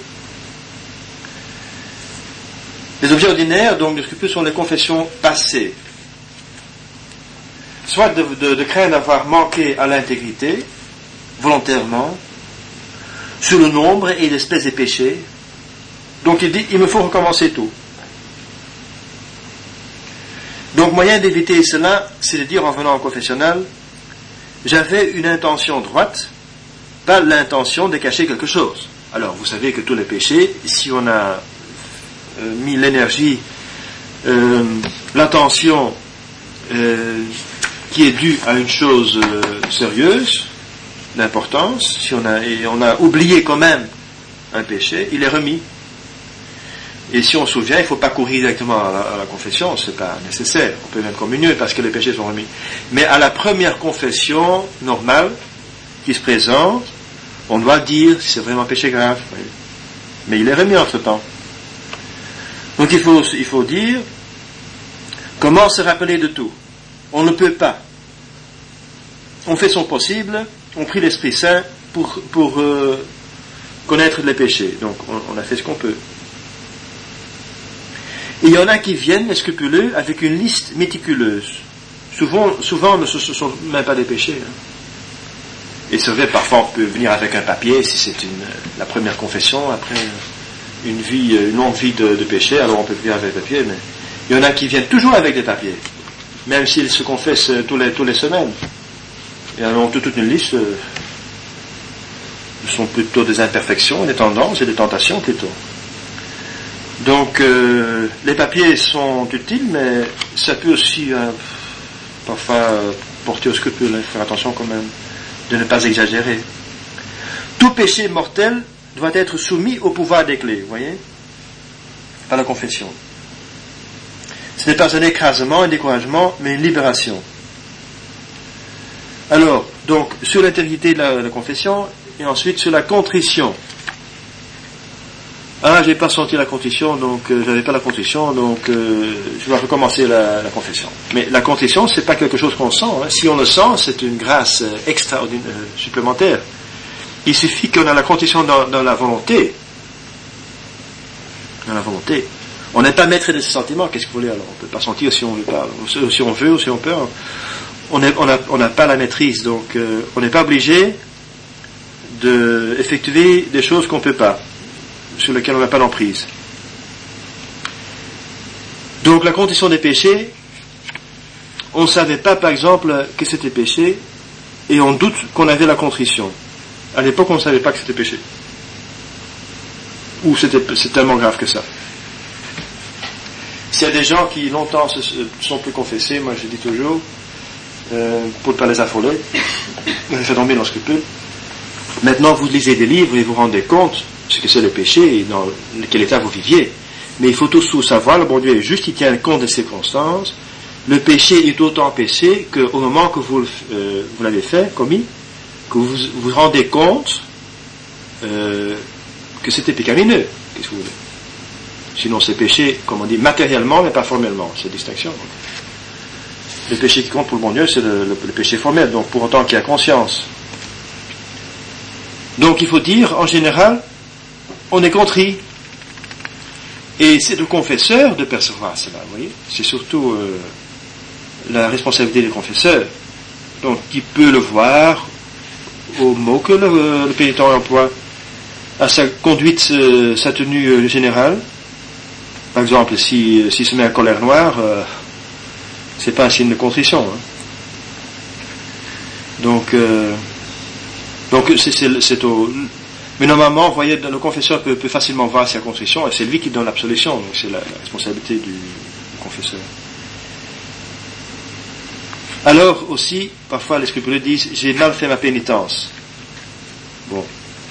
Les objets ordinaires, donc, de scrupule sont les confessions passées. Soit de craindre d'avoir manqué à l'intégrité, volontairement, sur le nombre et l'espèce des péchés. Donc il dit, il me faut recommencer tout. Donc moyen d'éviter cela, c'est de dire en venant au confessionnal, j'avais une intention droite, pas l'intention de cacher quelque chose. Alors vous savez que tous les péchés, si on a mis l'énergie, l'attention qui est due à une chose sérieuse, d'importance, si on a oublié quand même un péché, il est remis. Et si on se souvient, il ne faut pas courir directement à la confession, ce n'est pas nécessaire. On peut même communier parce que les péchés sont remis. Mais à la première confession normale qui se présente, on doit dire si c'est vraiment péché grave. Mais il est remis entre-temps. Donc il faut dire comment se rappeler de tout. On ne peut pas. On fait son possible, on prie l'Esprit Saint pour connaître les péchés. Donc on a fait ce qu'on peut. Et il y en a qui viennent, les scrupuleux, avec une liste méticuleuse. Souvent ne se sont même pas des péchés. Et c'est vrai, parfois on peut venir avec un papier, si c'est la première confession, après une longue vie de péché, alors on peut venir avec un papier, mais il y en a qui viennent toujours avec des papiers, même s'ils se confessent tous les semaines. Et alors toute une liste, ce sont plutôt des imperfections, des tendances et des tentations plutôt. Donc les papiers sont utiles, mais ça peut aussi parfois porter au scrupule. Il faut faire attention quand même de ne pas exagérer. Tout péché mortel doit être soumis au pouvoir des clés, vous voyez, par la confession. Ce n'est pas un écrasement, un découragement, mais une libération. Alors, donc, sur l'intégrité de la confession, et ensuite sur la contrition. Ah, j'ai pas senti la contrition, donc j'avais pas la contrition, donc je dois recommencer la confession. Mais la contrition, c'est pas quelque chose qu'on sent. Si on le sent, c'est une grâce extraordinaire, supplémentaire. Il suffit qu'on a la contrition dans la volonté. Dans la volonté. On n'est pas maître de ses sentiments. Qu'est-ce que vous voulez alors? On peut pas sentir si on veut pas, si on veut ou si on peut. On n'a pas la maîtrise, donc on n'est pas obligé de effectuer des choses qu'on peut pas, sur lesquelles on n'a pas d'emprise. Donc la condition des péchés, on ne savait pas par exemple que c'était péché, et on doute qu'on avait la contrition. À l'époque on ne savait pas que c'était péché. Ou c'est tellement grave que ça. S'il y a des gens qui longtemps sont plus confessés, moi je dis toujours, pour ne pas les affoler, vous les faites tomber dans le scrupule. Maintenant vous lisez des livres et vous vous rendez compte ce que c'est le péché et dans quel état vous viviez. Mais il faut tout savoir, le bon Dieu est juste, il tient compte des circonstances. Le péché est autant péché qu'au moment que vous l'avez fait, commis, que vous vous rendez compte que c'était pécamineux. Qu'est-ce que vous voulez? Sinon c'est péché, comme on dit, matériellement mais pas formellement. C'est distinction. Le péché qui compte pour le bon Dieu, c'est le péché formel, donc pour autant qu'il y a conscience. Donc il faut dire, en général, on est contrit. Et c'est au confesseur de percevoir cela, vous voyez. C'est surtout la responsabilité du confesseur. Donc il peut le voir au mot que le pénitent emploie, à sa conduite, sa tenue générale. Par exemple, s'il se met en colère noire, c'est pas un signe de contrition. Hein. Donc c'est au... Mais normalement, vous voyez, le confesseur peut facilement voir sa contrition, et c'est lui qui donne l'absolution, donc c'est la responsabilité du confesseur. Alors aussi, parfois les scrupuleux disent, j'ai mal fait ma pénitence. Bon.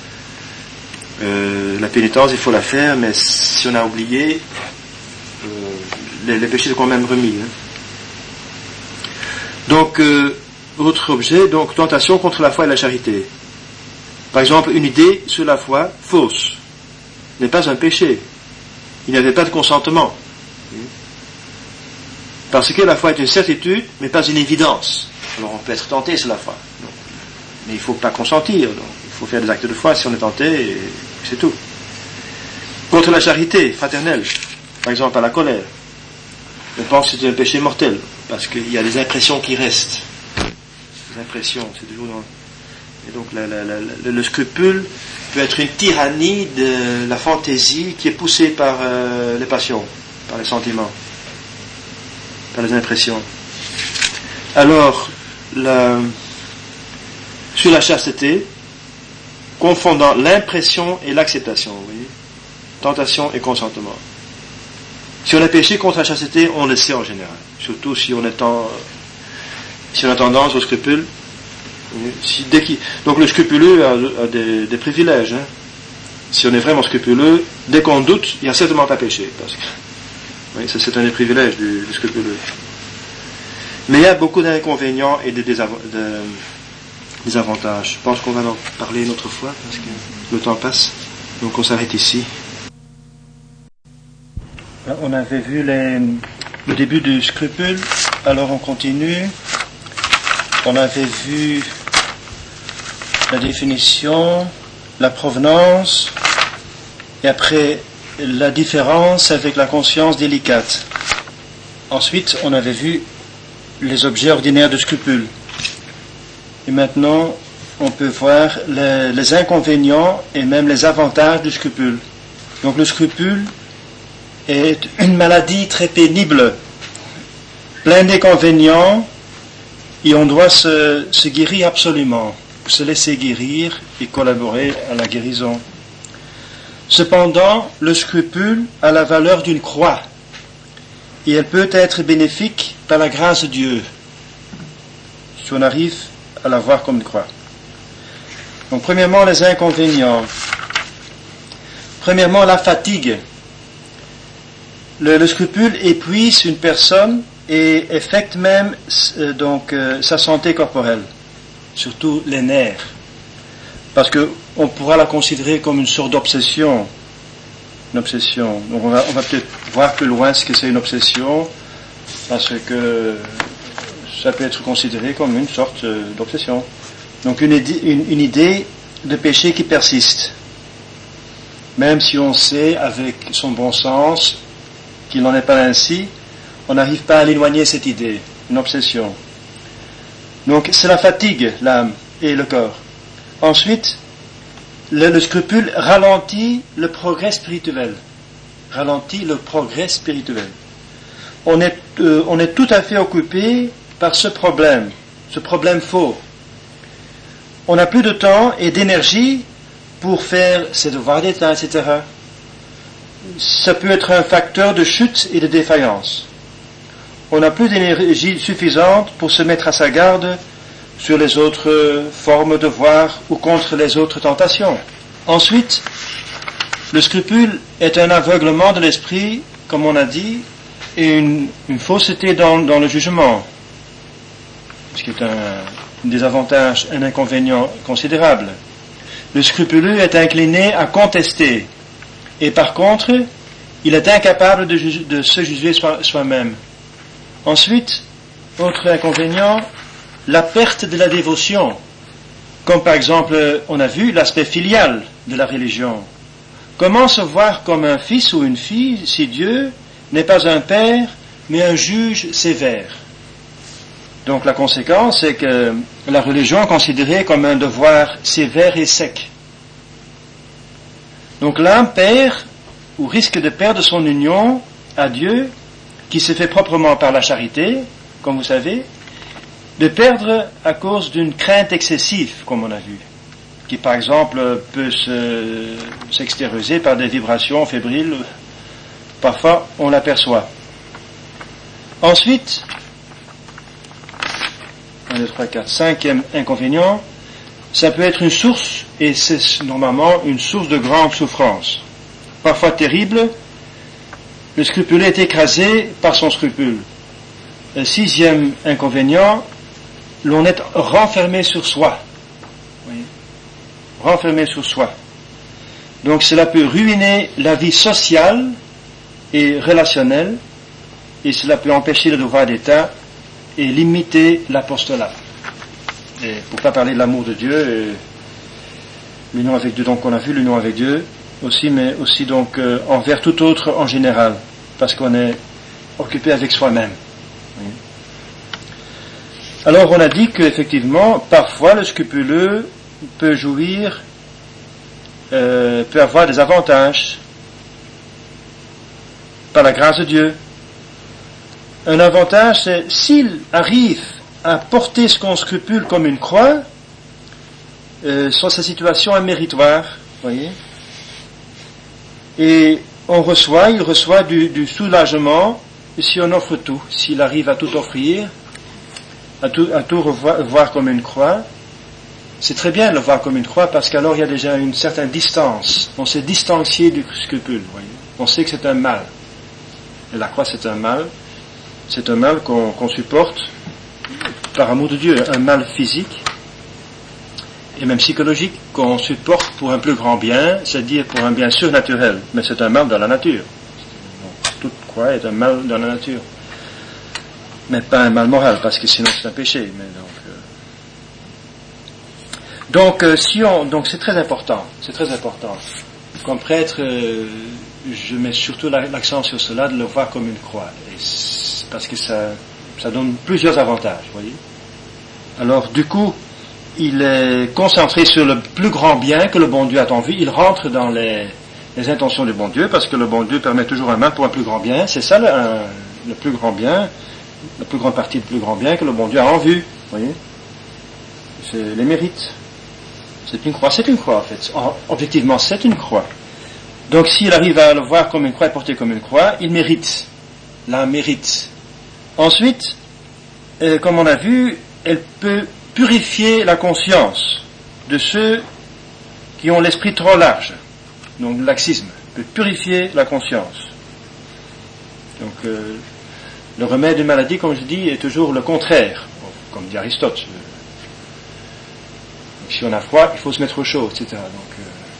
La pénitence, il faut la faire, mais si on a oublié, les péchés sont quand même remis. Hein. Donc, autre objet, donc tentation contre la foi et la charité. Par exemple, une idée sur la foi fausse n'est pas un péché. Il n'y avait pas de consentement. Parce que la foi est une certitude, mais pas une évidence. Alors on peut être tenté sur la foi. Mais il ne faut pas consentir. Donc il faut faire des actes de foi si on est tenté, et c'est tout. Contre la charité fraternelle, par exemple à la colère, on pense que c'est un péché mortel, parce qu'il y a des impressions qui restent. Les impressions, c'est toujours dans... Et donc le scrupule peut être une tyrannie de la fantaisie qui est poussée par les passions, par les sentiments, par les impressions. Alors, sur la chasteté, confondant l'impression et l'acceptation, vous voyez, tentation et consentement. Si on a péché contre la chasteté, on le sait en général, surtout si on a tendance au scrupule. Donc le scrupuleux a des privilèges. Hein. Si on est vraiment scrupuleux, dès qu'on doute, il n'y a certainement pas péché. Parce que, oui, ça c'est un des privilèges du scrupuleux. Mais il y a beaucoup d'inconvénients et des avantages. Je pense qu'on va en parler une autre fois, parce que le temps passe. Donc on s'arrête ici. On avait vu le début du scrupule, alors on continue. On avait vu la définition, la provenance, et après la différence avec la conscience délicate. Ensuite, on avait vu les objets ordinaires de scrupule. Et maintenant, on peut voir les inconvénients et même les avantages du scrupule. Donc le scrupule est une maladie très pénible, pleine d'inconvénients, et on doit se guérir absolument, se laisser guérir et collaborer à la guérison. Cependant, le scrupule a la valeur d'une croix, et elle peut être bénéfique par la grâce de Dieu, si on arrive à la voir comme une croix. Donc, premièrement, les inconvénients. Premièrement, la fatigue. Le scrupule épuise une personne et affecte même sa santé corporelle, surtout les nerfs, parce que on pourra la considérer comme une sorte d'obsession, une obsession. Donc on va peut-être voir plus loin ce que c'est une obsession, parce que ça peut être considéré comme une sorte d'obsession. Donc une idée de péché qui persiste, même si on sait avec son bon sens qu'il n'en est pas ainsi. On n'arrive pas à l'éloigner cette idée, une obsession. Donc c'est la fatigue, l'âme et le corps. Ensuite, le scrupule ralentit le progrès spirituel. Ralentit le progrès spirituel. On est tout à fait occupé par ce problème faux. On n'a plus de temps et d'énergie pour faire ses devoirs d'État, etc. ça peut être un facteur de chute et de défaillance. On n'a plus d'énergie suffisante pour se mettre à sa garde sur les autres formes de voir ou contre les autres tentations. Ensuite, le scrupule est un aveuglement de l'esprit, comme on a dit, et une fausseté dans le jugement, ce qui est un désavantage, un inconvénient considérable. Le scrupuleux est incliné à contester, et par contre, il est incapable de se juger soi-même. Ensuite, autre inconvénient, la perte de la dévotion, comme par exemple, on a vu l'aspect filial de la religion. Comment se voir comme un fils ou une fille si Dieu n'est pas un père, mais un juge sévère? Donc la conséquence, c'est que la religion est considérée comme un devoir sévère et sec. Donc l'âme perd, ou risque de perdre son union à Dieu, qui se fait proprement par la charité, comme vous savez, de perdre à cause d'une crainte excessive, comme on a vu, qui par exemple peut s'extérioriser par des vibrations fébriles. Parfois, on l'aperçoit. Ensuite, 1, 2, 3, 4, cinquième inconvénient, ça peut être une source, et c'est normalement une source de grande souffrance. Parfois terrible, le scrupuleux est écrasé par son scrupule. Le sixième inconvénient, l'on est renfermé sur soi. Oui. Renfermé sur soi. Donc cela peut ruiner la vie sociale et relationnelle, et cela peut empêcher le devoir d'État et limiter l'apostolat. Et pour pas parler de l'amour de Dieu, l'union avec Dieu, donc on a vu l'union avec Dieu aussi, mais aussi donc envers tout autre en général, parce qu'on est occupé avec soi-même. Oui. Alors on a dit qu'effectivement, parfois le scrupuleux peut jouir, peut avoir des avantages par la grâce de Dieu. Un avantage, c'est s'il arrive à porter ce qu'on scrupule comme une croix, sur sa situation est méritoire, voyez. Et il reçoit du soulagement si on offre tout. S'il arrive à tout offrir, à tout voir comme une croix, c'est très bien de le voir comme une croix parce qu'alors il y a déjà une certaine distance. On s'est distancié du scrupule, voyez. On sait que c'est un mal. Et la croix c'est un mal. C'est un mal qu'on supporte par amour de Dieu, un mal physique et même psychologique qu'on supporte pour un plus grand bien, c'est-à-dire pour un bien surnaturel, mais c'est un mal dans la nature. Donc, toute croix est un mal dans la nature, mais pas un mal moral, parce que sinon c'est un péché. Mais donc c'est très important, Comme prêtre, je mets surtout l'accent sur cela, de le voir comme une croix, parce que ça donne plusieurs avantages, voyez. Alors, du coup, il est concentré sur le plus grand bien que le bon Dieu a en vue. Il rentre dans les intentions du bon Dieu, parce que le bon Dieu permet toujours un mal pour un plus grand bien. C'est ça le plus grand bien, la plus grande partie du plus grand bien que le bon Dieu a en vue, voyez. C'est les mérites. C'est une croix en fait. Objectivement, c'est une croix. Donc, s'il arrive à le voir comme une croix et porter comme une croix, il mérite. La mérite. Ensuite, comme on a vu, elle peut purifier la conscience de ceux qui ont l'esprit trop large. Donc le laxisme peut purifier la conscience. Donc le remède d'une maladie, comme je dis, est toujours le contraire, comme dit Aristote. Donc, si on a froid, il faut se mettre au chaud, etc. Donc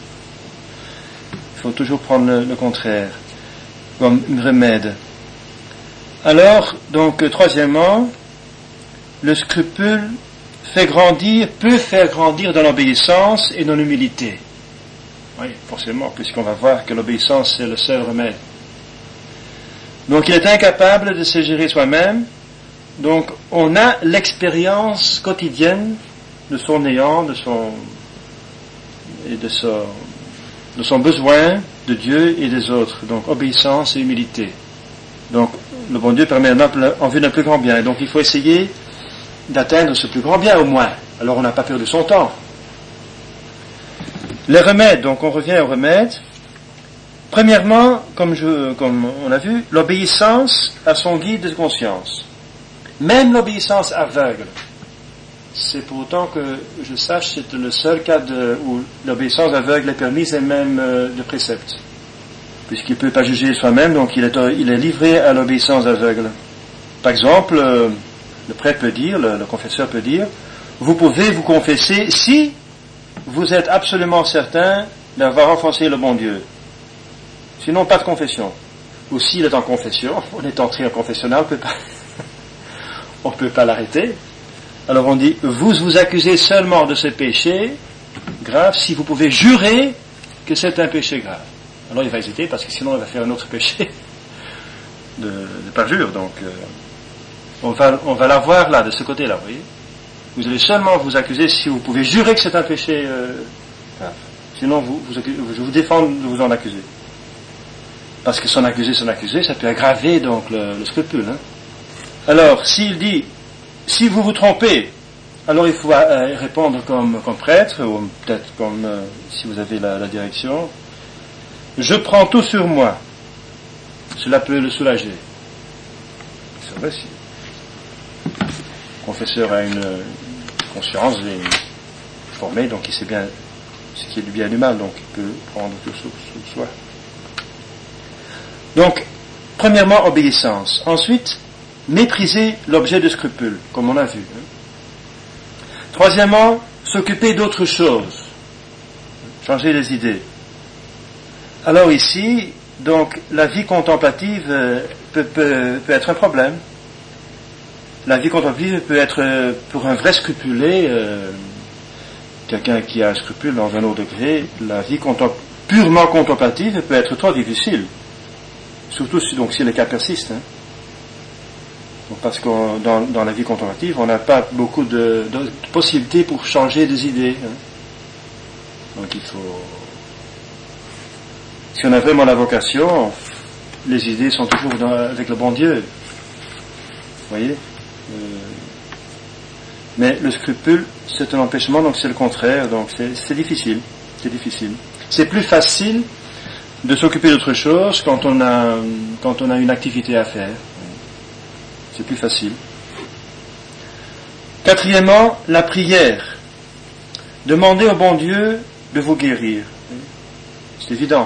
il faut toujours prendre le contraire comme remède. Alors, donc, troisièmement, le scrupule peut faire grandir dans l'obéissance et dans l'humilité. Oui, forcément, puisqu'on va voir que l'obéissance, c'est le seul remède. Donc, il est incapable de se gérer soi-même. Donc, on a l'expérience quotidienne de son néant, de son besoin de Dieu et des autres. Donc, obéissance et humilité. Donc, le bon Dieu permet en vue d'un plus grand bien. Et donc, il faut essayer d'atteindre ce plus grand bien au moins. Alors, on n'a pas perdu son temps. Les remèdes, donc on revient aux remèdes. Premièrement, comme on a vu, l'obéissance à son guide de conscience. Même l'obéissance aveugle. C'est pour autant que je sache, c'est le seul cas où l'obéissance aveugle est permise et même de précepte. Puisqu'il ne peut pas juger soi-même, donc il est livré à l'obéissance aveugle. Par exemple, le prêtre peut dire, le confesseur peut dire, vous pouvez vous confesser si vous êtes absolument certain d'avoir offensé le bon Dieu. Sinon, pas de confession. Ou s'il est en confession, on est entré en confessionnal, on ne peut pas l'arrêter. Alors on dit, vous accusez seulement de ce péché grave si vous pouvez jurer que c'est un péché grave. Alors il va hésiter parce que sinon il va faire un autre péché de parjure. Donc on va l'avoir là, de ce côté-là, vous voyez. Vous allez seulement vous accuser si vous pouvez jurer que c'est un péché grave. Sinon je vous défends de vous en accuser. Parce que son accusé, ça peut aggraver donc le scrupule. Hein. Alors s'il dit, si vous vous trompez, alors il faut répondre comme prêtre, ou peut-être comme si vous avez la direction. Je prends tout sur moi. Cela peut le soulager. C'est vrai, si le confesseur a une conscience formée, donc il sait bien ce qui est du bien et du mal, donc il peut prendre tout sur soi. Donc, premièrement, obéissance. Ensuite, mépriser l'objet de scrupule, comme on a vu. Troisièmement, s'occuper d'autre chose. Changer les idées. Alors ici, donc, la vie contemplative peut être un problème. La vie contemplative peut être, pour un vrai scrupulé, quelqu'un qui a un scrupule dans un autre degré, la vie purement contemplative peut être trop difficile. Surtout si les cas persistent. Hein. Parce que dans la vie contemplative, on n'a pas beaucoup de possibilités pour changer des idées. Hein. Donc il faut... Si on a vraiment la vocation, les idées sont toujours avec le bon Dieu. Vous voyez mais le scrupule, c'est un empêchement, donc c'est le contraire. Donc c'est difficile. C'est difficile. C'est plus facile de s'occuper d'autre chose quand on a une activité à faire. C'est plus facile. Quatrièmement, la prière. Demandez au bon Dieu de vous guérir. C'est évident.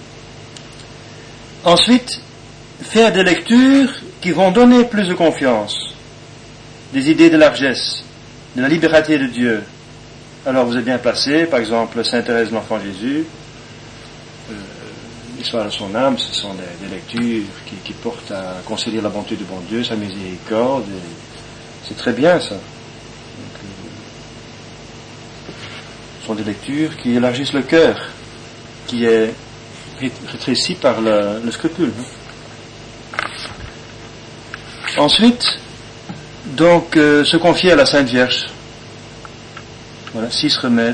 Ensuite, faire des lectures qui vont donner plus de confiance, des idées de largesse, de la liberté de Dieu. Alors vous êtes bien placé, par exemple, Sainte Thérèse de l'Enfant Jésus, l'histoire de son âme, ce sont des lectures qui portent à considérer la bonté du bon Dieu, sa miséricorde, c'est très bien ça. Donc, ce sont des lectures qui élargissent le cœur, qui est rétréci par le scrupule. Ensuite, donc, se confier à la Sainte Vierge. Voilà, 6 remèdes.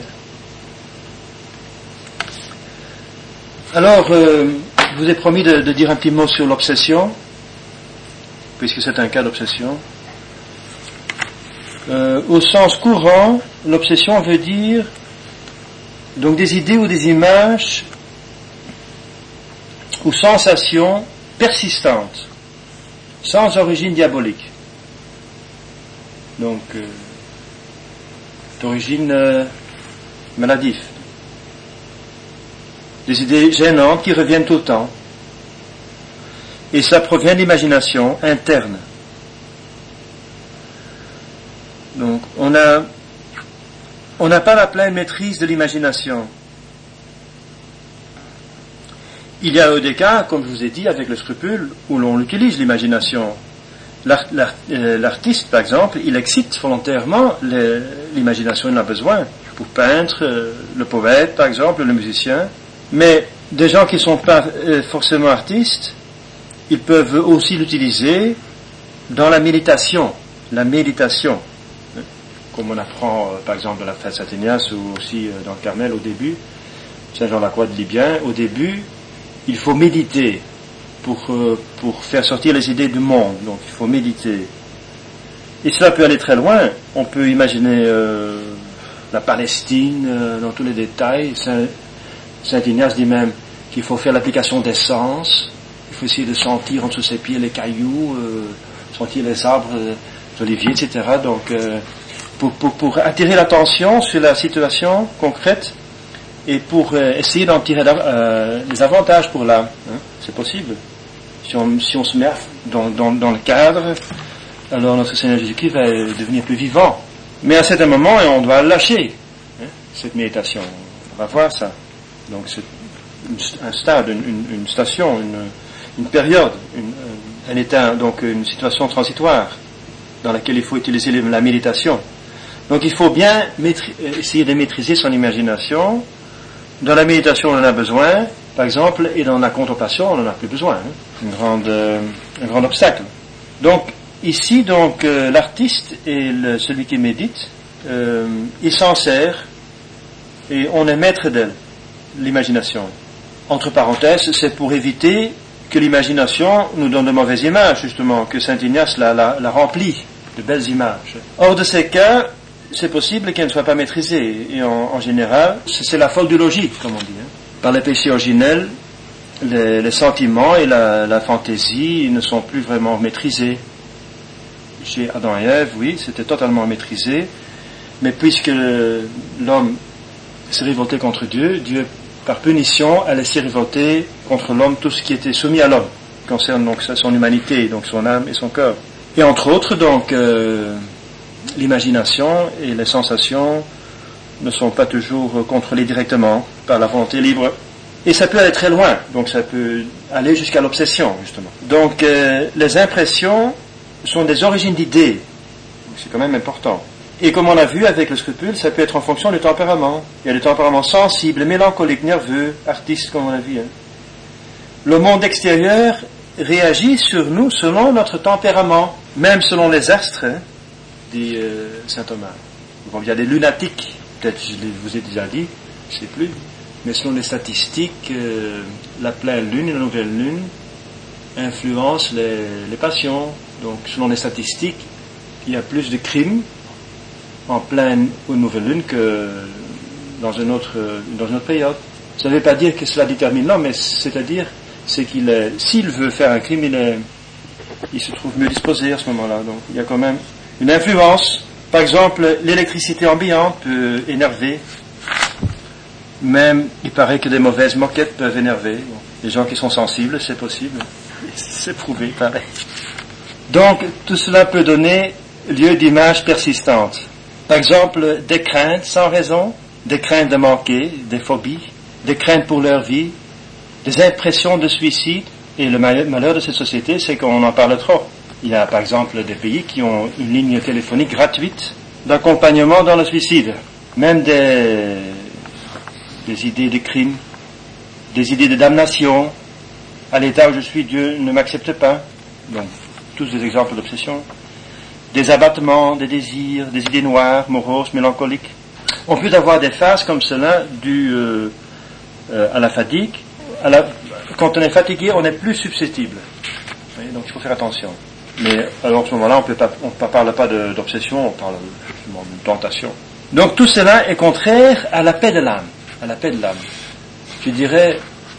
Alors, je vous ai promis de dire un petit mot sur l'obsession, puisque c'est un cas d'obsession. Au sens courant, l'obsession veut dire donc des idées ou des images ou sensations persistantes, sans origine diabolique. Donc, d'origine maladive. Des idées gênantes qui reviennent tout le temps. Et ça provient d'imagination interne. Donc, on n'a pas la pleine maîtrise de l'imagination. Il y a des cas, comme je vous ai dit, avec le scrupule, où l'on utilise l'imagination. L'artiste, par exemple, il excite volontairement l'imagination, il en a besoin. Pour peindre, le poète, par exemple, le musicien. Mais des gens qui ne sont pas forcément artistes, ils peuvent aussi l'utiliser dans la méditation. La méditation. Comme on apprend, par exemple, dans la fête Saint-Ignace ou aussi dans le Carmel au début, Saint-Jean-Lacroix de Libyen, au début, il faut méditer pour faire sortir les idées du monde. Donc il faut méditer. Et cela peut aller très loin. On peut imaginer la Palestine dans tous les détails. Saint Ignace dit même qu'il faut faire l'application des sens, il faut essayer de sentir en dessous ses pieds les cailloux, sentir les arbres, les oliviers, etc. Donc, pour attirer l'attention sur la situation concrète et pour essayer d'en tirer des avantages pour l'âme. Hein, c'est possible. Si on se met dans le cadre, alors notre Seigneur Jésus-Christ va devenir plus vivant. Mais à certains moments, on doit lâcher cette méditation. On va voir ça. Donc c'est un stade, une station, une période, un état, donc une situation transitoire dans laquelle il faut utiliser la méditation. Donc il faut bien essayer de maîtriser son imagination. Dans la méditation, on en a besoin, par exemple, et dans la contemplation, on n'en a plus besoin. Un grand obstacle. Donc ici, l'artiste et celui qui médite, il s'en sert et on est maître d'elle, l'imagination. Entre parenthèses, c'est pour éviter que l'imagination nous donne de mauvaises images, justement, que saint Ignace la remplit de belles images. Hors de ces cas, c'est possible qu'elle ne soit pas maîtrisée. Et en général, c'est la faute du logis, comme on dit. Par les péchés originels, les sentiments et la fantaisie ne sont plus vraiment maîtrisés. Chez Adam et Ève, oui, c'était totalement maîtrisé. Mais puisque l'homme s'est révolté contre Dieu, Dieu, par punition, a laissé révolter contre l'homme tout ce qui était soumis à l'homme, concerne donc son humanité, donc son âme et son cœur. Et entre autres, l'imagination et les sensations ne sont pas toujours contrôlées directement par la volonté libre. Et ça peut aller très loin, donc ça peut aller jusqu'à l'obsession, justement. Donc les impressions sont des origines d'idées, c'est quand même important. Et comme on a vu avec le scrupule, ça peut être en fonction du tempérament. Il y a des tempéraments sensibles, mélancoliques, nerveux, artistes, comme on a vu. Le monde extérieur réagit sur nous selon notre tempérament, même selon les astres, dit saint Thomas. Bon, il y a des lunatiques, peut-être je vous ai déjà dit, je ne sais plus, mais selon les statistiques, la pleine lune et la nouvelle lune influencent les passions. Donc selon les statistiques, il y a plus de crimes en pleine ou nouvelle lune que dans une autre période. Ça ne veut pas dire que cela détermine l'homme, mais c'est-à-dire s'il veut faire un crime, il se trouve mieux disposé à ce moment-là. Donc il y a quand même une influence. Par exemple, l'électricité ambiante peut énerver. Même, il paraît que des mauvaises moquettes peuvent énerver. Bon, les gens qui sont sensibles, c'est possible. C'est prouvé, pareil. Donc, tout cela peut donner lieu d'images persistantes. Par exemple, des craintes sans raison, des craintes de manquer, des phobies, des craintes pour leur vie, des impressions de suicide. Et le malheur de cette société, c'est qu'on en parle trop. Il y a par exemple des pays qui ont une ligne téléphonique gratuite d'accompagnement dans le suicide. Même des idées de crime, des idées de damnation. À l'état où je suis, Dieu ne m'accepte pas. Donc, tous des exemples d'obsession. Des abattements, des désirs, des idées noires, moroses, mélancoliques. On peut avoir des phases comme cela dues à la fatigue. Quand on est fatigué, on est plus susceptible. Oui, donc il faut faire attention. Mais alors à ce moment-là, on ne parle pas d'obsession, on parle de tentation. Donc tout cela est contraire à la paix de l'âme. À la paix de l'âme. Je dirais,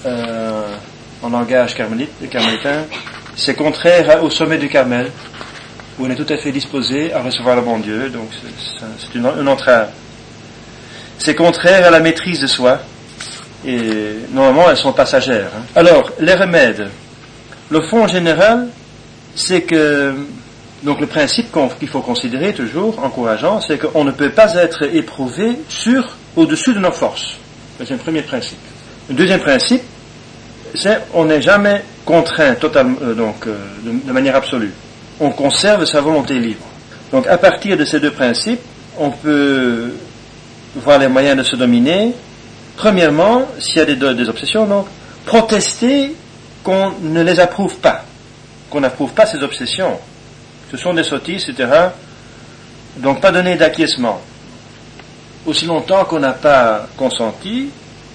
en langage carmélitain, c'est contraire au sommet du Carmel, où on est tout à fait disposé à recevoir le bon Dieu, donc c'est une entrave. C'est contraire à la maîtrise de soi, et normalement elles sont passagères. Alors, les remèdes. Le fond général, c'est que, donc le principe qu'il faut considérer toujours, encourageant, c'est qu'on ne peut pas être éprouvé au-dessus de nos forces. C'est un premier principe. Le deuxième principe, c'est on n'est jamais contraint totalement, de manière absolue. On conserve sa volonté libre. Donc à partir de ces deux principes, on peut voir les moyens de se dominer. Premièrement, s'il y a des obsessions, donc, protester qu'on ne les approuve pas, qu'on n'approuve pas ces obsessions. Ce sont des sottises, etc. Donc pas donner d'acquiescement. Aussi longtemps qu'on n'a pas consenti,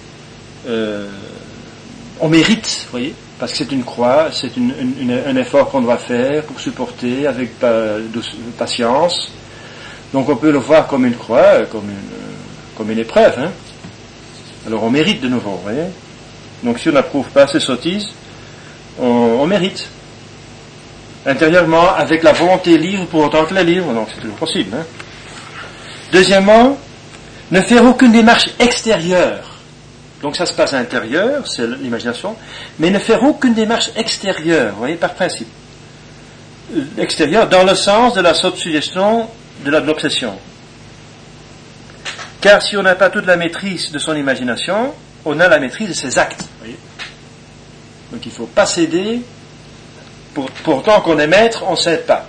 on mérite, vous voyez, parce que c'est une croix, c'est un effort qu'on doit faire pour supporter avec patience. Donc on peut le voir comme une croix, comme une épreuve. Alors on mérite de nouveau, vous voyez. Donc si on n'approuve pas ces sottises, on mérite. Intérieurement, avec la volonté libre pour autant que la libre, donc c'est toujours possible. Hein. Deuxièmement, ne faire aucune démarche extérieure. Donc ça se passe à l'intérieur, c'est l'imagination, mais ne faire aucune démarche extérieure, vous voyez, par principe. Extérieure, dans le sens de la suggestion de l'obsession. Car si on n'a pas toute la maîtrise de son imagination, on a la maîtrise de ses actes. Vous voyez. Donc il ne faut pas céder. Pourtant qu'on est maître, on ne cède pas.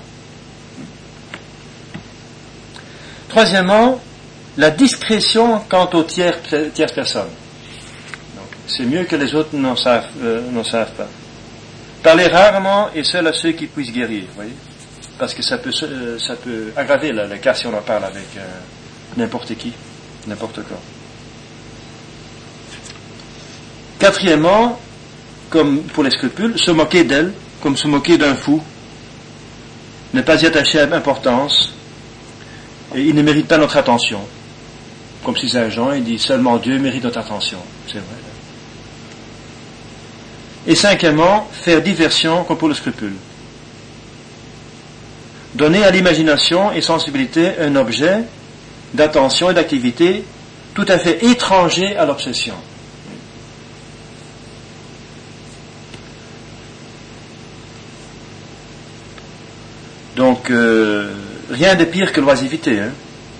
Troisièmement, la discrétion quant aux tierces personnes. Donc, c'est mieux que les autres n'en savent pas. Parler rarement et seul à ceux qui puissent guérir, vous voyez, parce que ça peut aggraver le cas si on en parle avec n'importe qui, n'importe quoi. Quatrièmement, comme pour les scrupules, se moquer d'elle, comme se moquer d'un fou, ne pas y attacher à l'importance, et il ne mérite pas notre attention. Comme si Saint Jean, il dit seulement Dieu mérite notre attention, c'est vrai. Et cinquièmement, faire diversion comme pour le scrupule. Donner à l'imagination et sensibilité un objet d'attention et d'activité tout à fait étranger à l'obsession. Donc, rien de pire que l'oisiveté. Hein.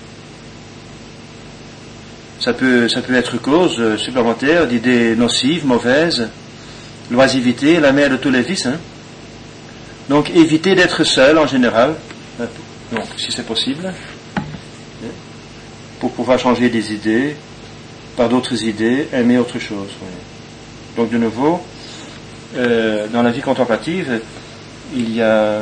Ça peut être cause supplémentaire d'idées nocives, mauvaises. L'oisiveté est la mère de tous les vices. Hein. Donc, éviter d'être seul en général, donc, si c'est possible, pour pouvoir changer des idées par d'autres idées, aimer autre chose. Donc, de nouveau, dans la vie contemplative, il y a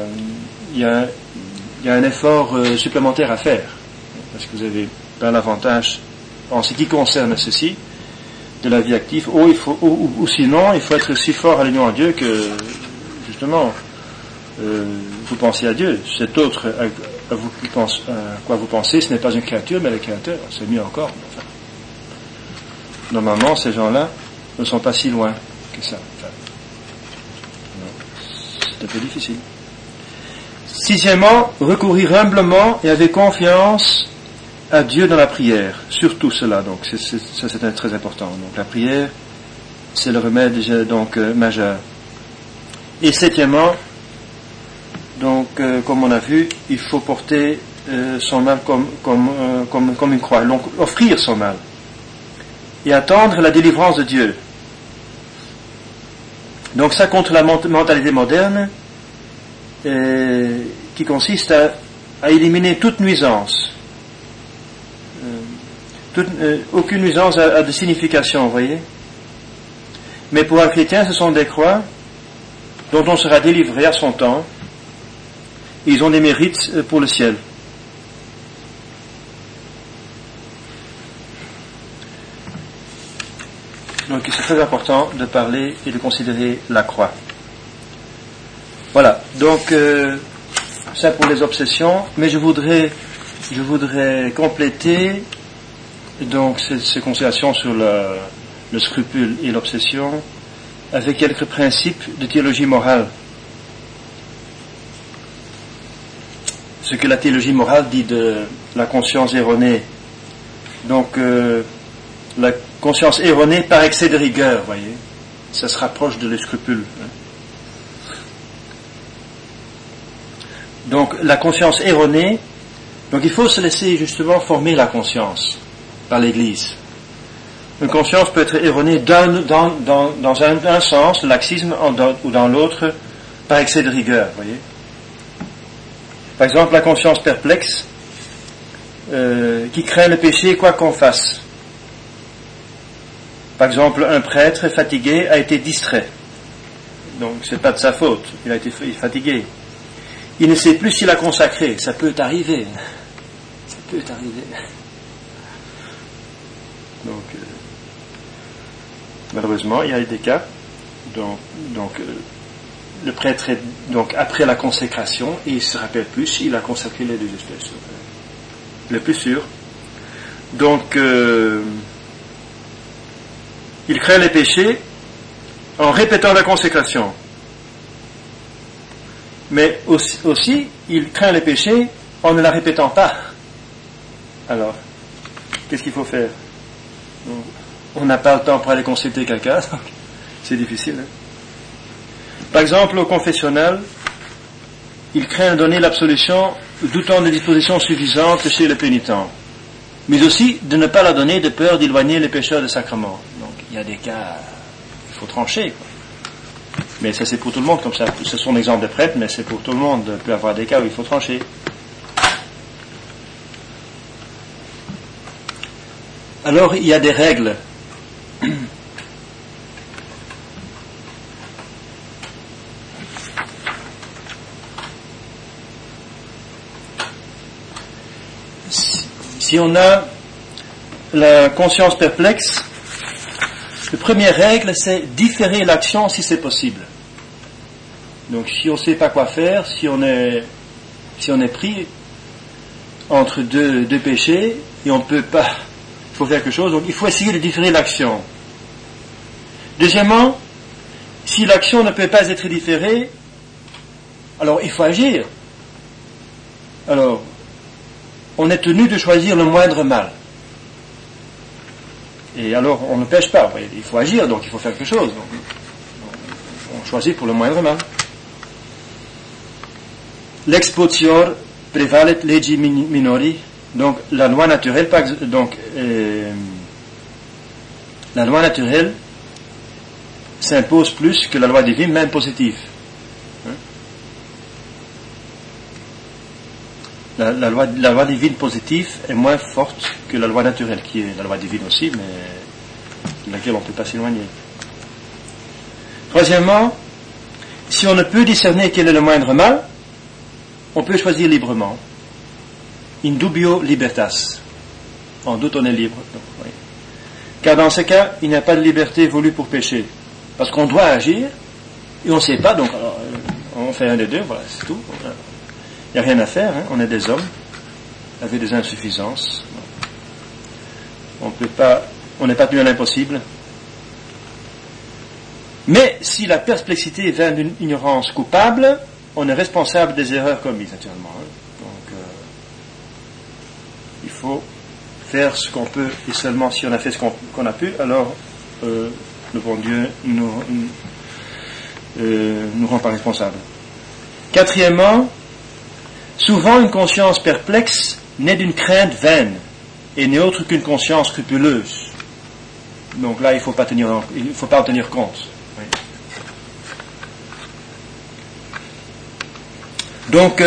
un effort supplémentaire à faire, parce que vous avez pas l'avantage, en ce qui concerne ceci, de la vie active, ou sinon, il faut être si fort à l'union à Dieu que, justement, vous pensez à Dieu. Cet autre à quoi vous pensez, ce n'est pas une créature, mais le Créateur. C'est mieux encore. Enfin, normalement, ces gens-là ne sont pas si loin que ça. Enfin, c'est un peu difficile. Sixièmement, recourir humblement et avec confiance à Dieu dans la prière. Surtout cela, donc ça c'est très important. Donc la prière, c'est le remède donc majeur. Et septièmement, donc comme on a vu, il faut porter son mal comme une croix, donc offrir son mal et attendre la délivrance de Dieu. Donc ça contre la mentalité moderne qui consiste à éliminer toute nuisance. Aucune nuisance a de signification, vous voyez. Mais pour un chrétien, ce sont des croix dont on sera délivré à son temps. Ils ont des mérites pour le ciel. Donc c'est très important de parler et de considérer la croix. Voilà, donc ça pour les obsessions, mais je voudrais compléter donc ces considérations sur le scrupule et l'obsession avec quelques principes de théologie morale. Ce que la théologie morale dit de la conscience erronée. Donc la conscience erronée par excès de rigueur, vous voyez, ça se rapproche de le scrupule. Donc la conscience erronée, donc il faut se laisser justement former la conscience par l'Église. Une conscience peut être erronée dans un sens, le laxisme, ou dans l'autre, par excès de rigueur, vous voyez. Par exemple, la conscience perplexe, qui craint le péché quoi qu'on fasse. Par exemple, un prêtre fatigué a été distrait. Donc, c'est pas de sa faute, il a été fatigué. Il ne sait plus s'il a consacré. Ça peut arriver. Ça peut arriver. Donc, malheureusement, il y a des cas. Donc, le prêtre est donc après la consécration et il se rappelle plus. Il a consacré les deux espèces. Le plus sûr. Donc, il craint les péchés en répétant la consécration. Mais aussi, il craint les péchés en ne la répétant pas. Alors, qu'est-ce qu'il faut faire? On n'a pas le temps pour aller consulter quelqu'un, c'est difficile. Hein? Par exemple, au confessionnal, il craint de donner l'absolution doutant des dispositions suffisantes chez le pénitent, mais aussi de ne pas la donner de peur d'éloigner les pécheurs des sacrements. Donc, il y a des cas, il faut trancher, quoi. Mais ça, c'est pour tout le monde comme ça. Ce sont des exemples de prêtres, mais c'est pour tout le monde. Il peut y avoir des cas où il faut trancher. Alors, il y a des règles. Si on a la conscience perplexe, la première règle, c'est différer l'action si c'est possible. Donc, si on ne sait pas quoi faire, si on est pris entre deux péchés et on ne peut pas, il faut faire quelque chose, donc il faut essayer de différer l'action. Deuxièmement, si l'action ne peut pas être différée, alors il faut agir. Alors, on est tenu de choisir le moindre mal. Et alors, on ne pêche pas. Il faut agir, donc il faut faire quelque chose. Donc, on choisit pour le moindre mal. Lex potior prevalet legi minori. Donc, la loi naturelle, la loi naturelle s'impose plus que la loi divine, même positive. La loi divine positive est moins forte que la loi naturelle, qui est la loi divine aussi, mais de laquelle on ne peut pas s'éloigner. Troisièmement, si on ne peut discerner quel est le moindre mal, on peut choisir librement. In dubio libertas. En doute, on est libre. Donc, oui. Car dans ce cas, il n'y a pas de liberté voulue pour pécher. Parce qu'on doit agir, et on ne sait pas, donc alors, on fait un des deux, voilà, c'est tout. Il n'y a rien à faire, hein. On est des hommes, avec des insuffisances. On n'est pas tenu à l'impossible. Mais si la perplexité vient d'une ignorance coupable, on est responsable des erreurs commises, naturellement. Hein. Donc, il faut faire ce qu'on peut, et seulement si on a fait ce qu'on a pu, alors le bon Dieu nous rend pas responsables. Quatrièmement, souvent, une conscience perplexe naît d'une crainte vaine et n'est autre qu'une conscience scrupuleuse. Donc là, il ne faut pas en tenir compte. Oui. Donc,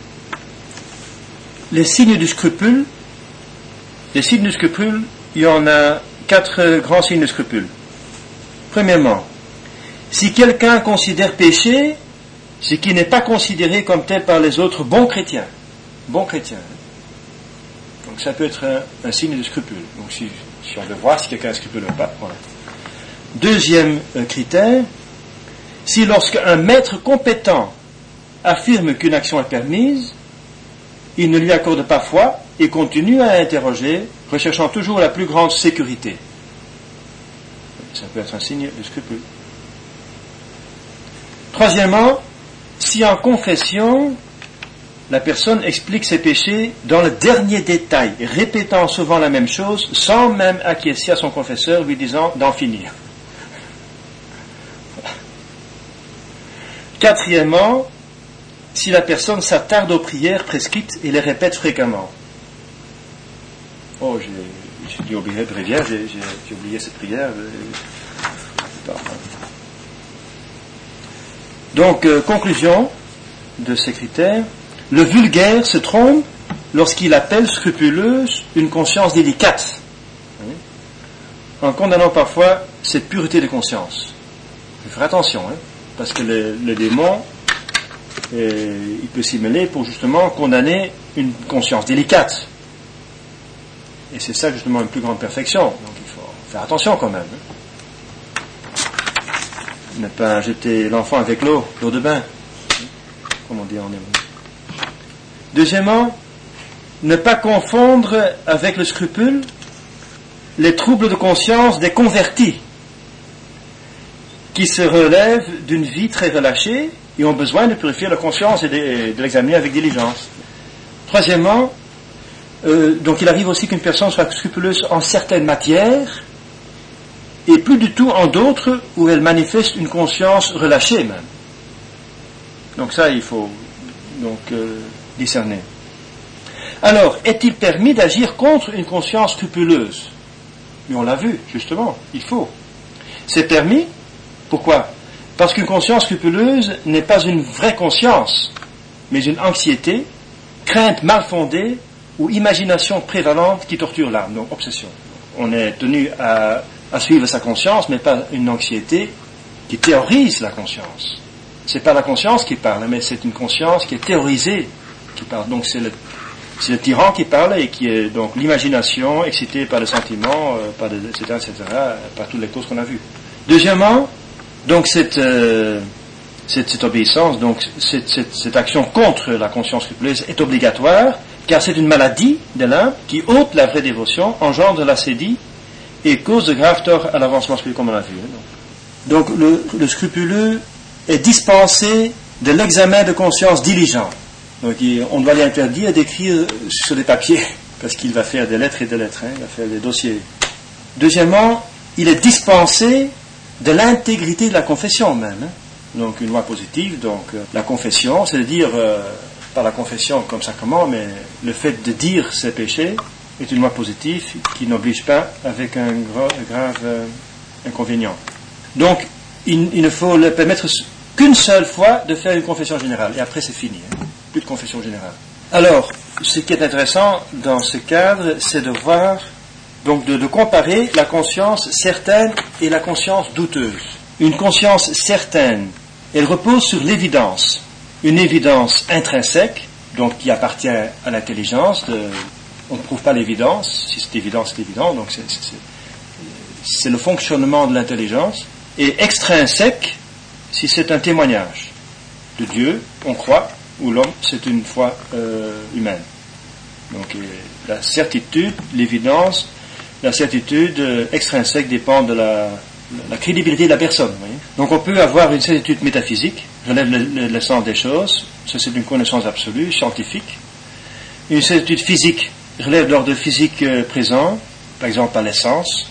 les signes du scrupule, il y en a 4 grands signes de scrupule. Premièrement, si quelqu'un considère péché ce qui n'est pas considéré comme tel par les autres bons chrétiens. Donc ça peut être un signe de scrupule. Donc si on veut voir si quelqu'un est scrupuleux ou pas. Voilà. Deuxième critère, si lorsqu'un maître compétent affirme qu'une action est permise, il ne lui accorde pas foi et continue à interroger, recherchant toujours la plus grande sécurité. Ça peut être un signe de scrupule. Troisièmement, si en confession, la personne explique ses péchés dans le dernier détail, répétant souvent la même chose, sans même acquiescer à son confesseur, lui disant d'en finir. Quatrièmement, si la personne s'attarde aux prières prescrites et les répète fréquemment. Oh, j'ai dû oublier de prière, j'ai oublié cette prière. Donc, conclusion de ces critères, le vulgaire se trompe lorsqu'il appelle scrupuleuse une conscience délicate, en condamnant parfois cette pureté de conscience. Il faut faire attention, parce que le démon, il peut s'y mêler pour justement condamner une conscience délicate. Et c'est ça justement une plus grande perfection. Donc il faut faire attention quand même. Ne pas jeter l'enfant avec l'eau de bain, comme on dit en hébreu. Deuxièmement, ne pas confondre avec le scrupule les troubles de conscience des convertis, qui se relèvent d'une vie très relâchée et ont besoin de purifier leur conscience et de l'examiner avec diligence. Troisièmement, donc il arrive aussi qu'une personne soit scrupuleuse en certaines matières et plus du tout en d'autres où elle manifeste une conscience relâchée même. Donc ça, il faut donc discerner. Alors, est-il permis d'agir contre une conscience scrupuleuse? Mais on l'a vu, justement, il faut. C'est permis. Pourquoi? Parce qu'une conscience scrupuleuse n'est pas une vraie conscience, mais une anxiété, crainte mal fondée ou imagination prévalente qui torture l'âme, donc obsession. On est tenu à suivre sa conscience, mais pas une anxiété qui théorise la conscience. C'est pas la conscience qui parle, mais c'est une conscience qui est théorisée qui parle. Donc c'est le tyran qui parle et qui est donc l'imagination excitée par le sentiment, etc., par toutes les causes qu'on a vues. Deuxièmement, donc cette obéissance, donc cette action contre la conscience scrupuleuse est obligatoire, car c'est une maladie de l'âme qui ôte la vraie dévotion, engendre la sédie et cause de graves torts à l'avancement spirituel, comme on l'a vu. Donc le scrupuleux est dispensé de l'examen de conscience diligent. Donc on doit lui interdire d'écrire sur des papiers, parce qu'il va faire des lettres et des lettres, il va faire des dossiers. Deuxièmement, il est dispensé de l'intégrité de la confession même. Donc une loi positive, donc la confession, c'est-à-dire, pas la confession comme sacrement, mais le fait de dire ses péchés est une loi positive qui n'oblige pas avec un grave inconvénient. Donc il ne faut le permettre qu'une seule fois de faire une confession générale, et après c'est fini, plus de confession générale. Alors, ce qui est intéressant dans ce cadre, c'est de voir, donc de comparer la conscience certaine et la conscience douteuse. Une conscience certaine, elle repose sur l'évidence, une évidence intrinsèque, donc qui appartient à l'intelligence. On ne prouve pas l'évidence, si c'est évident, c'est évident, donc c'est le fonctionnement de l'intelligence. Et extrinsèque, si c'est un témoignage de Dieu, on croit, ou l'homme, c'est une foi humaine. Donc la certitude, l'évidence, la certitude extrinsèque dépend de la crédibilité de la personne. Voyez. Donc on peut avoir une certitude métaphysique, relève le sens des choses, ça c'est une connaissance absolue, scientifique. Une certitude physique relève de l'ordre physique présent, par exemple par l'essence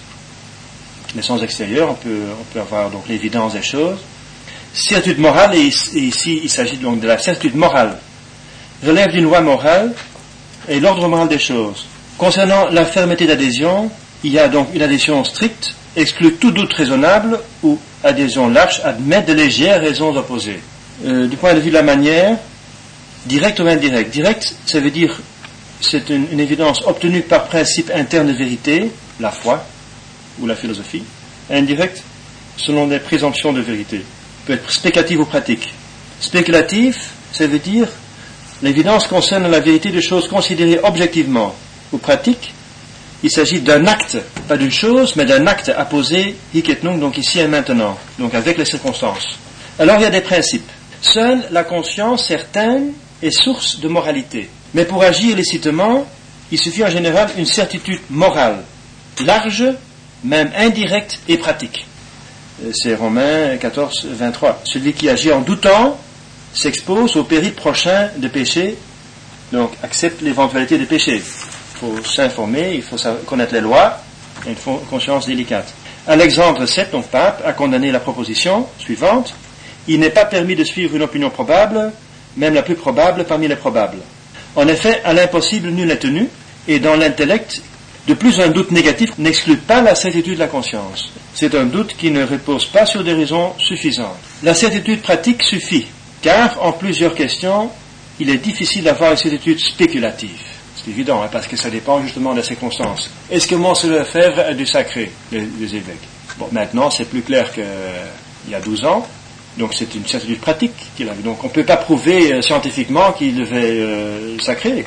extérieure, on peut avoir donc l'évidence des choses. Certitude morale, et ici il s'agit donc de la certitude morale, relève d'une loi morale et l'ordre moral des choses. Concernant la fermeté d'adhésion, il y a donc une adhésion stricte, exclut tout doute raisonnable, ou adhésion lâche, admet de légères raisons opposées. Du point de vue de la manière, direct ou indirect. Direct, ça veut dire c'est une évidence obtenue par principe interne de vérité, la foi ou la philosophie. Indirect, selon des présomptions de vérité. Peut être spéculative ou pratique. Spéculatif, ça veut dire l'évidence concerne la vérité de choses considérées objectivement. Ou pratique, il s'agit d'un acte, pas d'une chose, mais d'un acte apposé, hic et nunc, donc ici et maintenant, donc avec les circonstances. Alors il y a des principes. Seule la conscience certaine est source de moralité. Mais pour agir licitement, il suffit en général une certitude morale, large, même indirecte et pratique. C'est Romains 14, 23. Celui qui agit en doutant s'expose au péril prochain de péché, donc accepte l'éventualité des péchés. Il faut s'informer, il faut connaître les lois, et une conscience délicate. Alexandre VII, donc pape, a condamné la proposition suivante. Il n'est pas permis de suivre une opinion probable, même la plus probable parmi les probables. En effet, à l'impossible nul n'est tenu, et dans l'intellect, de plus un doute négatif n'exclut pas la certitude de la conscience. C'est un doute qui ne repose pas sur des raisons suffisantes. La certitude pratique suffit, car en plusieurs questions, il est difficile d'avoir une certitude spéculative. C'est évident, parce que ça dépend justement des circonstances. Est-ce que Monseigneur Lefebvre a du sacré, les évêques? Bon, maintenant, c'est plus clair qu'il y a 12 ans, donc c'est une certitude pratique qu'il a. Donc on ne peut pas prouver scientifiquement qu'il devait sacrer.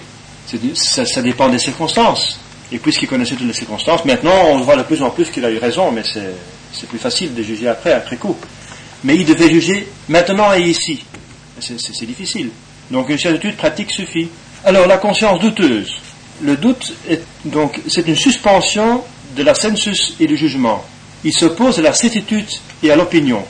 Ça dépend des circonstances. Et puisqu'il connaissait toutes les circonstances, maintenant on voit de plus en plus qu'il a eu raison, mais c'est plus facile de juger après coup. Mais il devait juger maintenant et ici. C'est difficile. Donc une certitude pratique suffit. Alors la conscience douteuse. Le doute c'est une suspension de la sensus et du jugement. Il s'oppose à la certitude et à l'opinion.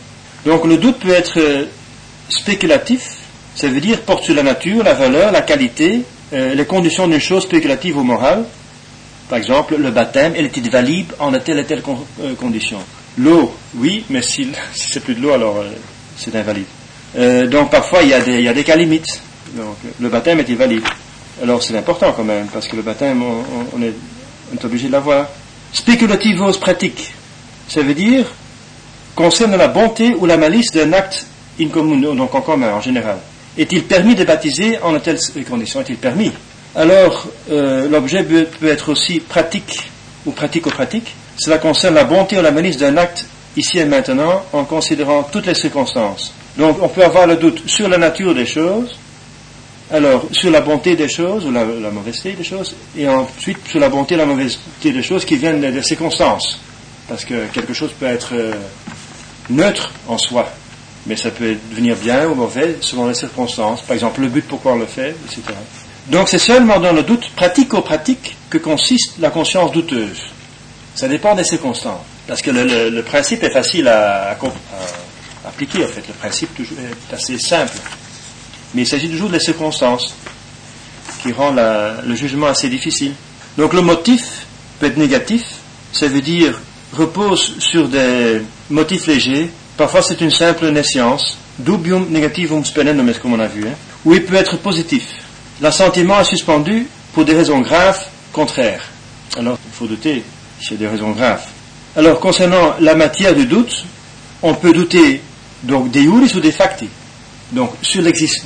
Donc le doute peut être spéculatif, ça veut dire porte sur la nature, la valeur, la qualité, les conditions d'une chose spéculative ou morale. Par exemple, le baptême, est-il valide en telle et telle condition? L'eau, oui, mais si c'est plus de l'eau, alors c'est invalide. Donc parfois il y a des cas limites. Donc le baptême est valide. Alors c'est important quand même, parce que le baptême, on est obligé de l'avoir. Spéculativos pratique, ça veut dire concerne la bonté ou la malice d'un acte in commun, donc en commun en général. Est-il permis de baptiser en telle condition? Est-il permis? Alors l'objet peut être aussi pratique ou pratico-pratique. Cela concerne la bonté ou la malice d'un acte ici et maintenant en considérant toutes les circonstances. Donc on peut avoir le doute sur la nature des choses, alors sur la bonté des choses ou la mauvaiseté des choses, et ensuite sur la bonté et la mauvaiseté des choses qui viennent des circonstances. Parce que quelque chose peut être neutre en soi, mais ça peut devenir bien ou mauvais selon les circonstances. Par exemple, le but, pourquoi on le fait, etc. Donc c'est seulement dans le doute pratico-pratique que consiste la conscience douteuse. Ça dépend des circonstances. Parce que le principe est facile à appliquer, en fait. Le principe est assez simple. Mais il s'agit toujours des circonstances qui rendent le jugement assez difficile. Donc le motif peut être négatif. Ça veut dire repose sur des motifs légers. Parfois c'est une simple nescience. Dubium negativum splenendum, comme on a vu. Ou il peut être positif. L'assentiment est suspendu pour des raisons graves contraires. Alors il faut douter s'il y a des raisons graves. Alors concernant la matière du doute, on peut douter donc des iuris ou des facti. Donc sur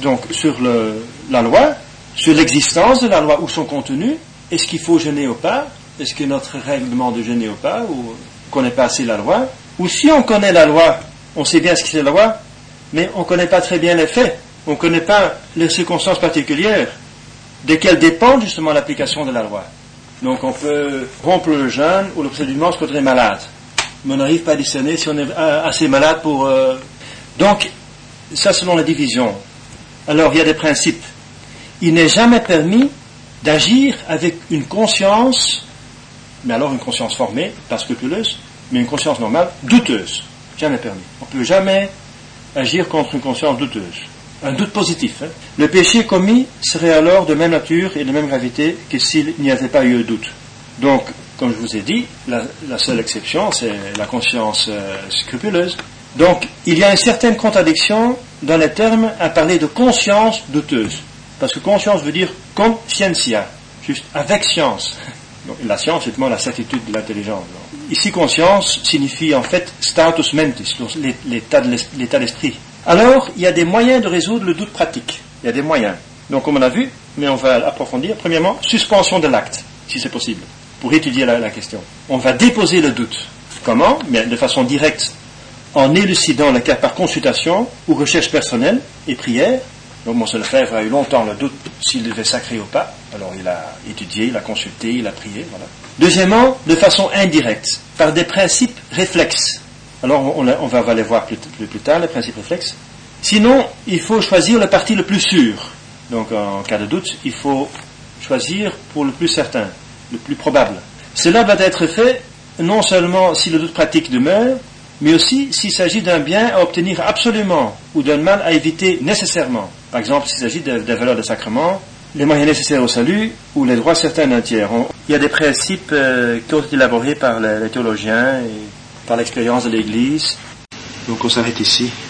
la loi, sur l'existence de la loi ou son contenu, est-ce qu'il faut jeûner ou pas? Est-ce que notre règle demande de jeûner ou pas? Ou qu'on connaît pas assez la loi? Ou si on connaît la loi, on sait bien ce que c'est la loi, mais on ne connaît pas très bien les faits, on ne connaît pas les circonstances particulières desquelles dépend justement l'application de la loi. Donc on peut rompre le jeûne ou le procédure quand on est malade, mais on n'arrive pas à discerner si on est assez malade pour... Donc, ça selon la division. Alors il y a des principes. Il n'est jamais permis d'agir avec une conscience, mais alors une conscience formée, pas scrupuleuse, mais une conscience normale, douteuse. Jamais permis. On ne peut jamais agir contre une conscience douteuse. Un doute positif. Le péché commis serait alors de même nature et de même gravité que s'il n'y avait pas eu de doute. Donc, comme je vous ai dit, la seule exception, c'est la conscience scrupuleuse. Donc, il y a une certaine contradiction dans les termes à parler de conscience douteuse. Parce que conscience veut dire conscientia, juste avec science. Donc, la science, c'est la certitude de l'intelligence. Ici, conscience signifie en fait status mentis, donc l'état d'esprit. Alors, il y a des moyens de résoudre le doute pratique. Il y a des moyens. Donc, comme on a vu, mais on va approfondir. Premièrement, suspension de l'acte, si c'est possible, pour étudier la question. On va déposer le doute. Comment? Mais de façon directe, en élucidant le cas par consultation ou recherche personnelle et prière. Donc, Monseigneur Lefebvre a eu longtemps le doute s'il devait sacrer ou pas. Alors, il a étudié, il a consulté, il a prié, voilà. Deuxièmement, de façon indirecte, par des principes réflexes. Alors, on va les voir plus tard, les principes réflexes. Sinon, il faut choisir le parti le plus sûr. Donc, en cas de doute, il faut choisir pour le plus certain, le plus probable. Cela va être fait non seulement si le doute pratique demeure, mais aussi s'il s'agit d'un bien à obtenir absolument ou d'un mal à éviter nécessairement. Par exemple, s'il s'agit des valeurs des sacrements, les moyens nécessaires au salut ou les droits certains d'un tiers. Il y a des principes qui ont été élaborés par les théologiens et par l'expérience de l'Église. Donc on s'arrête ici.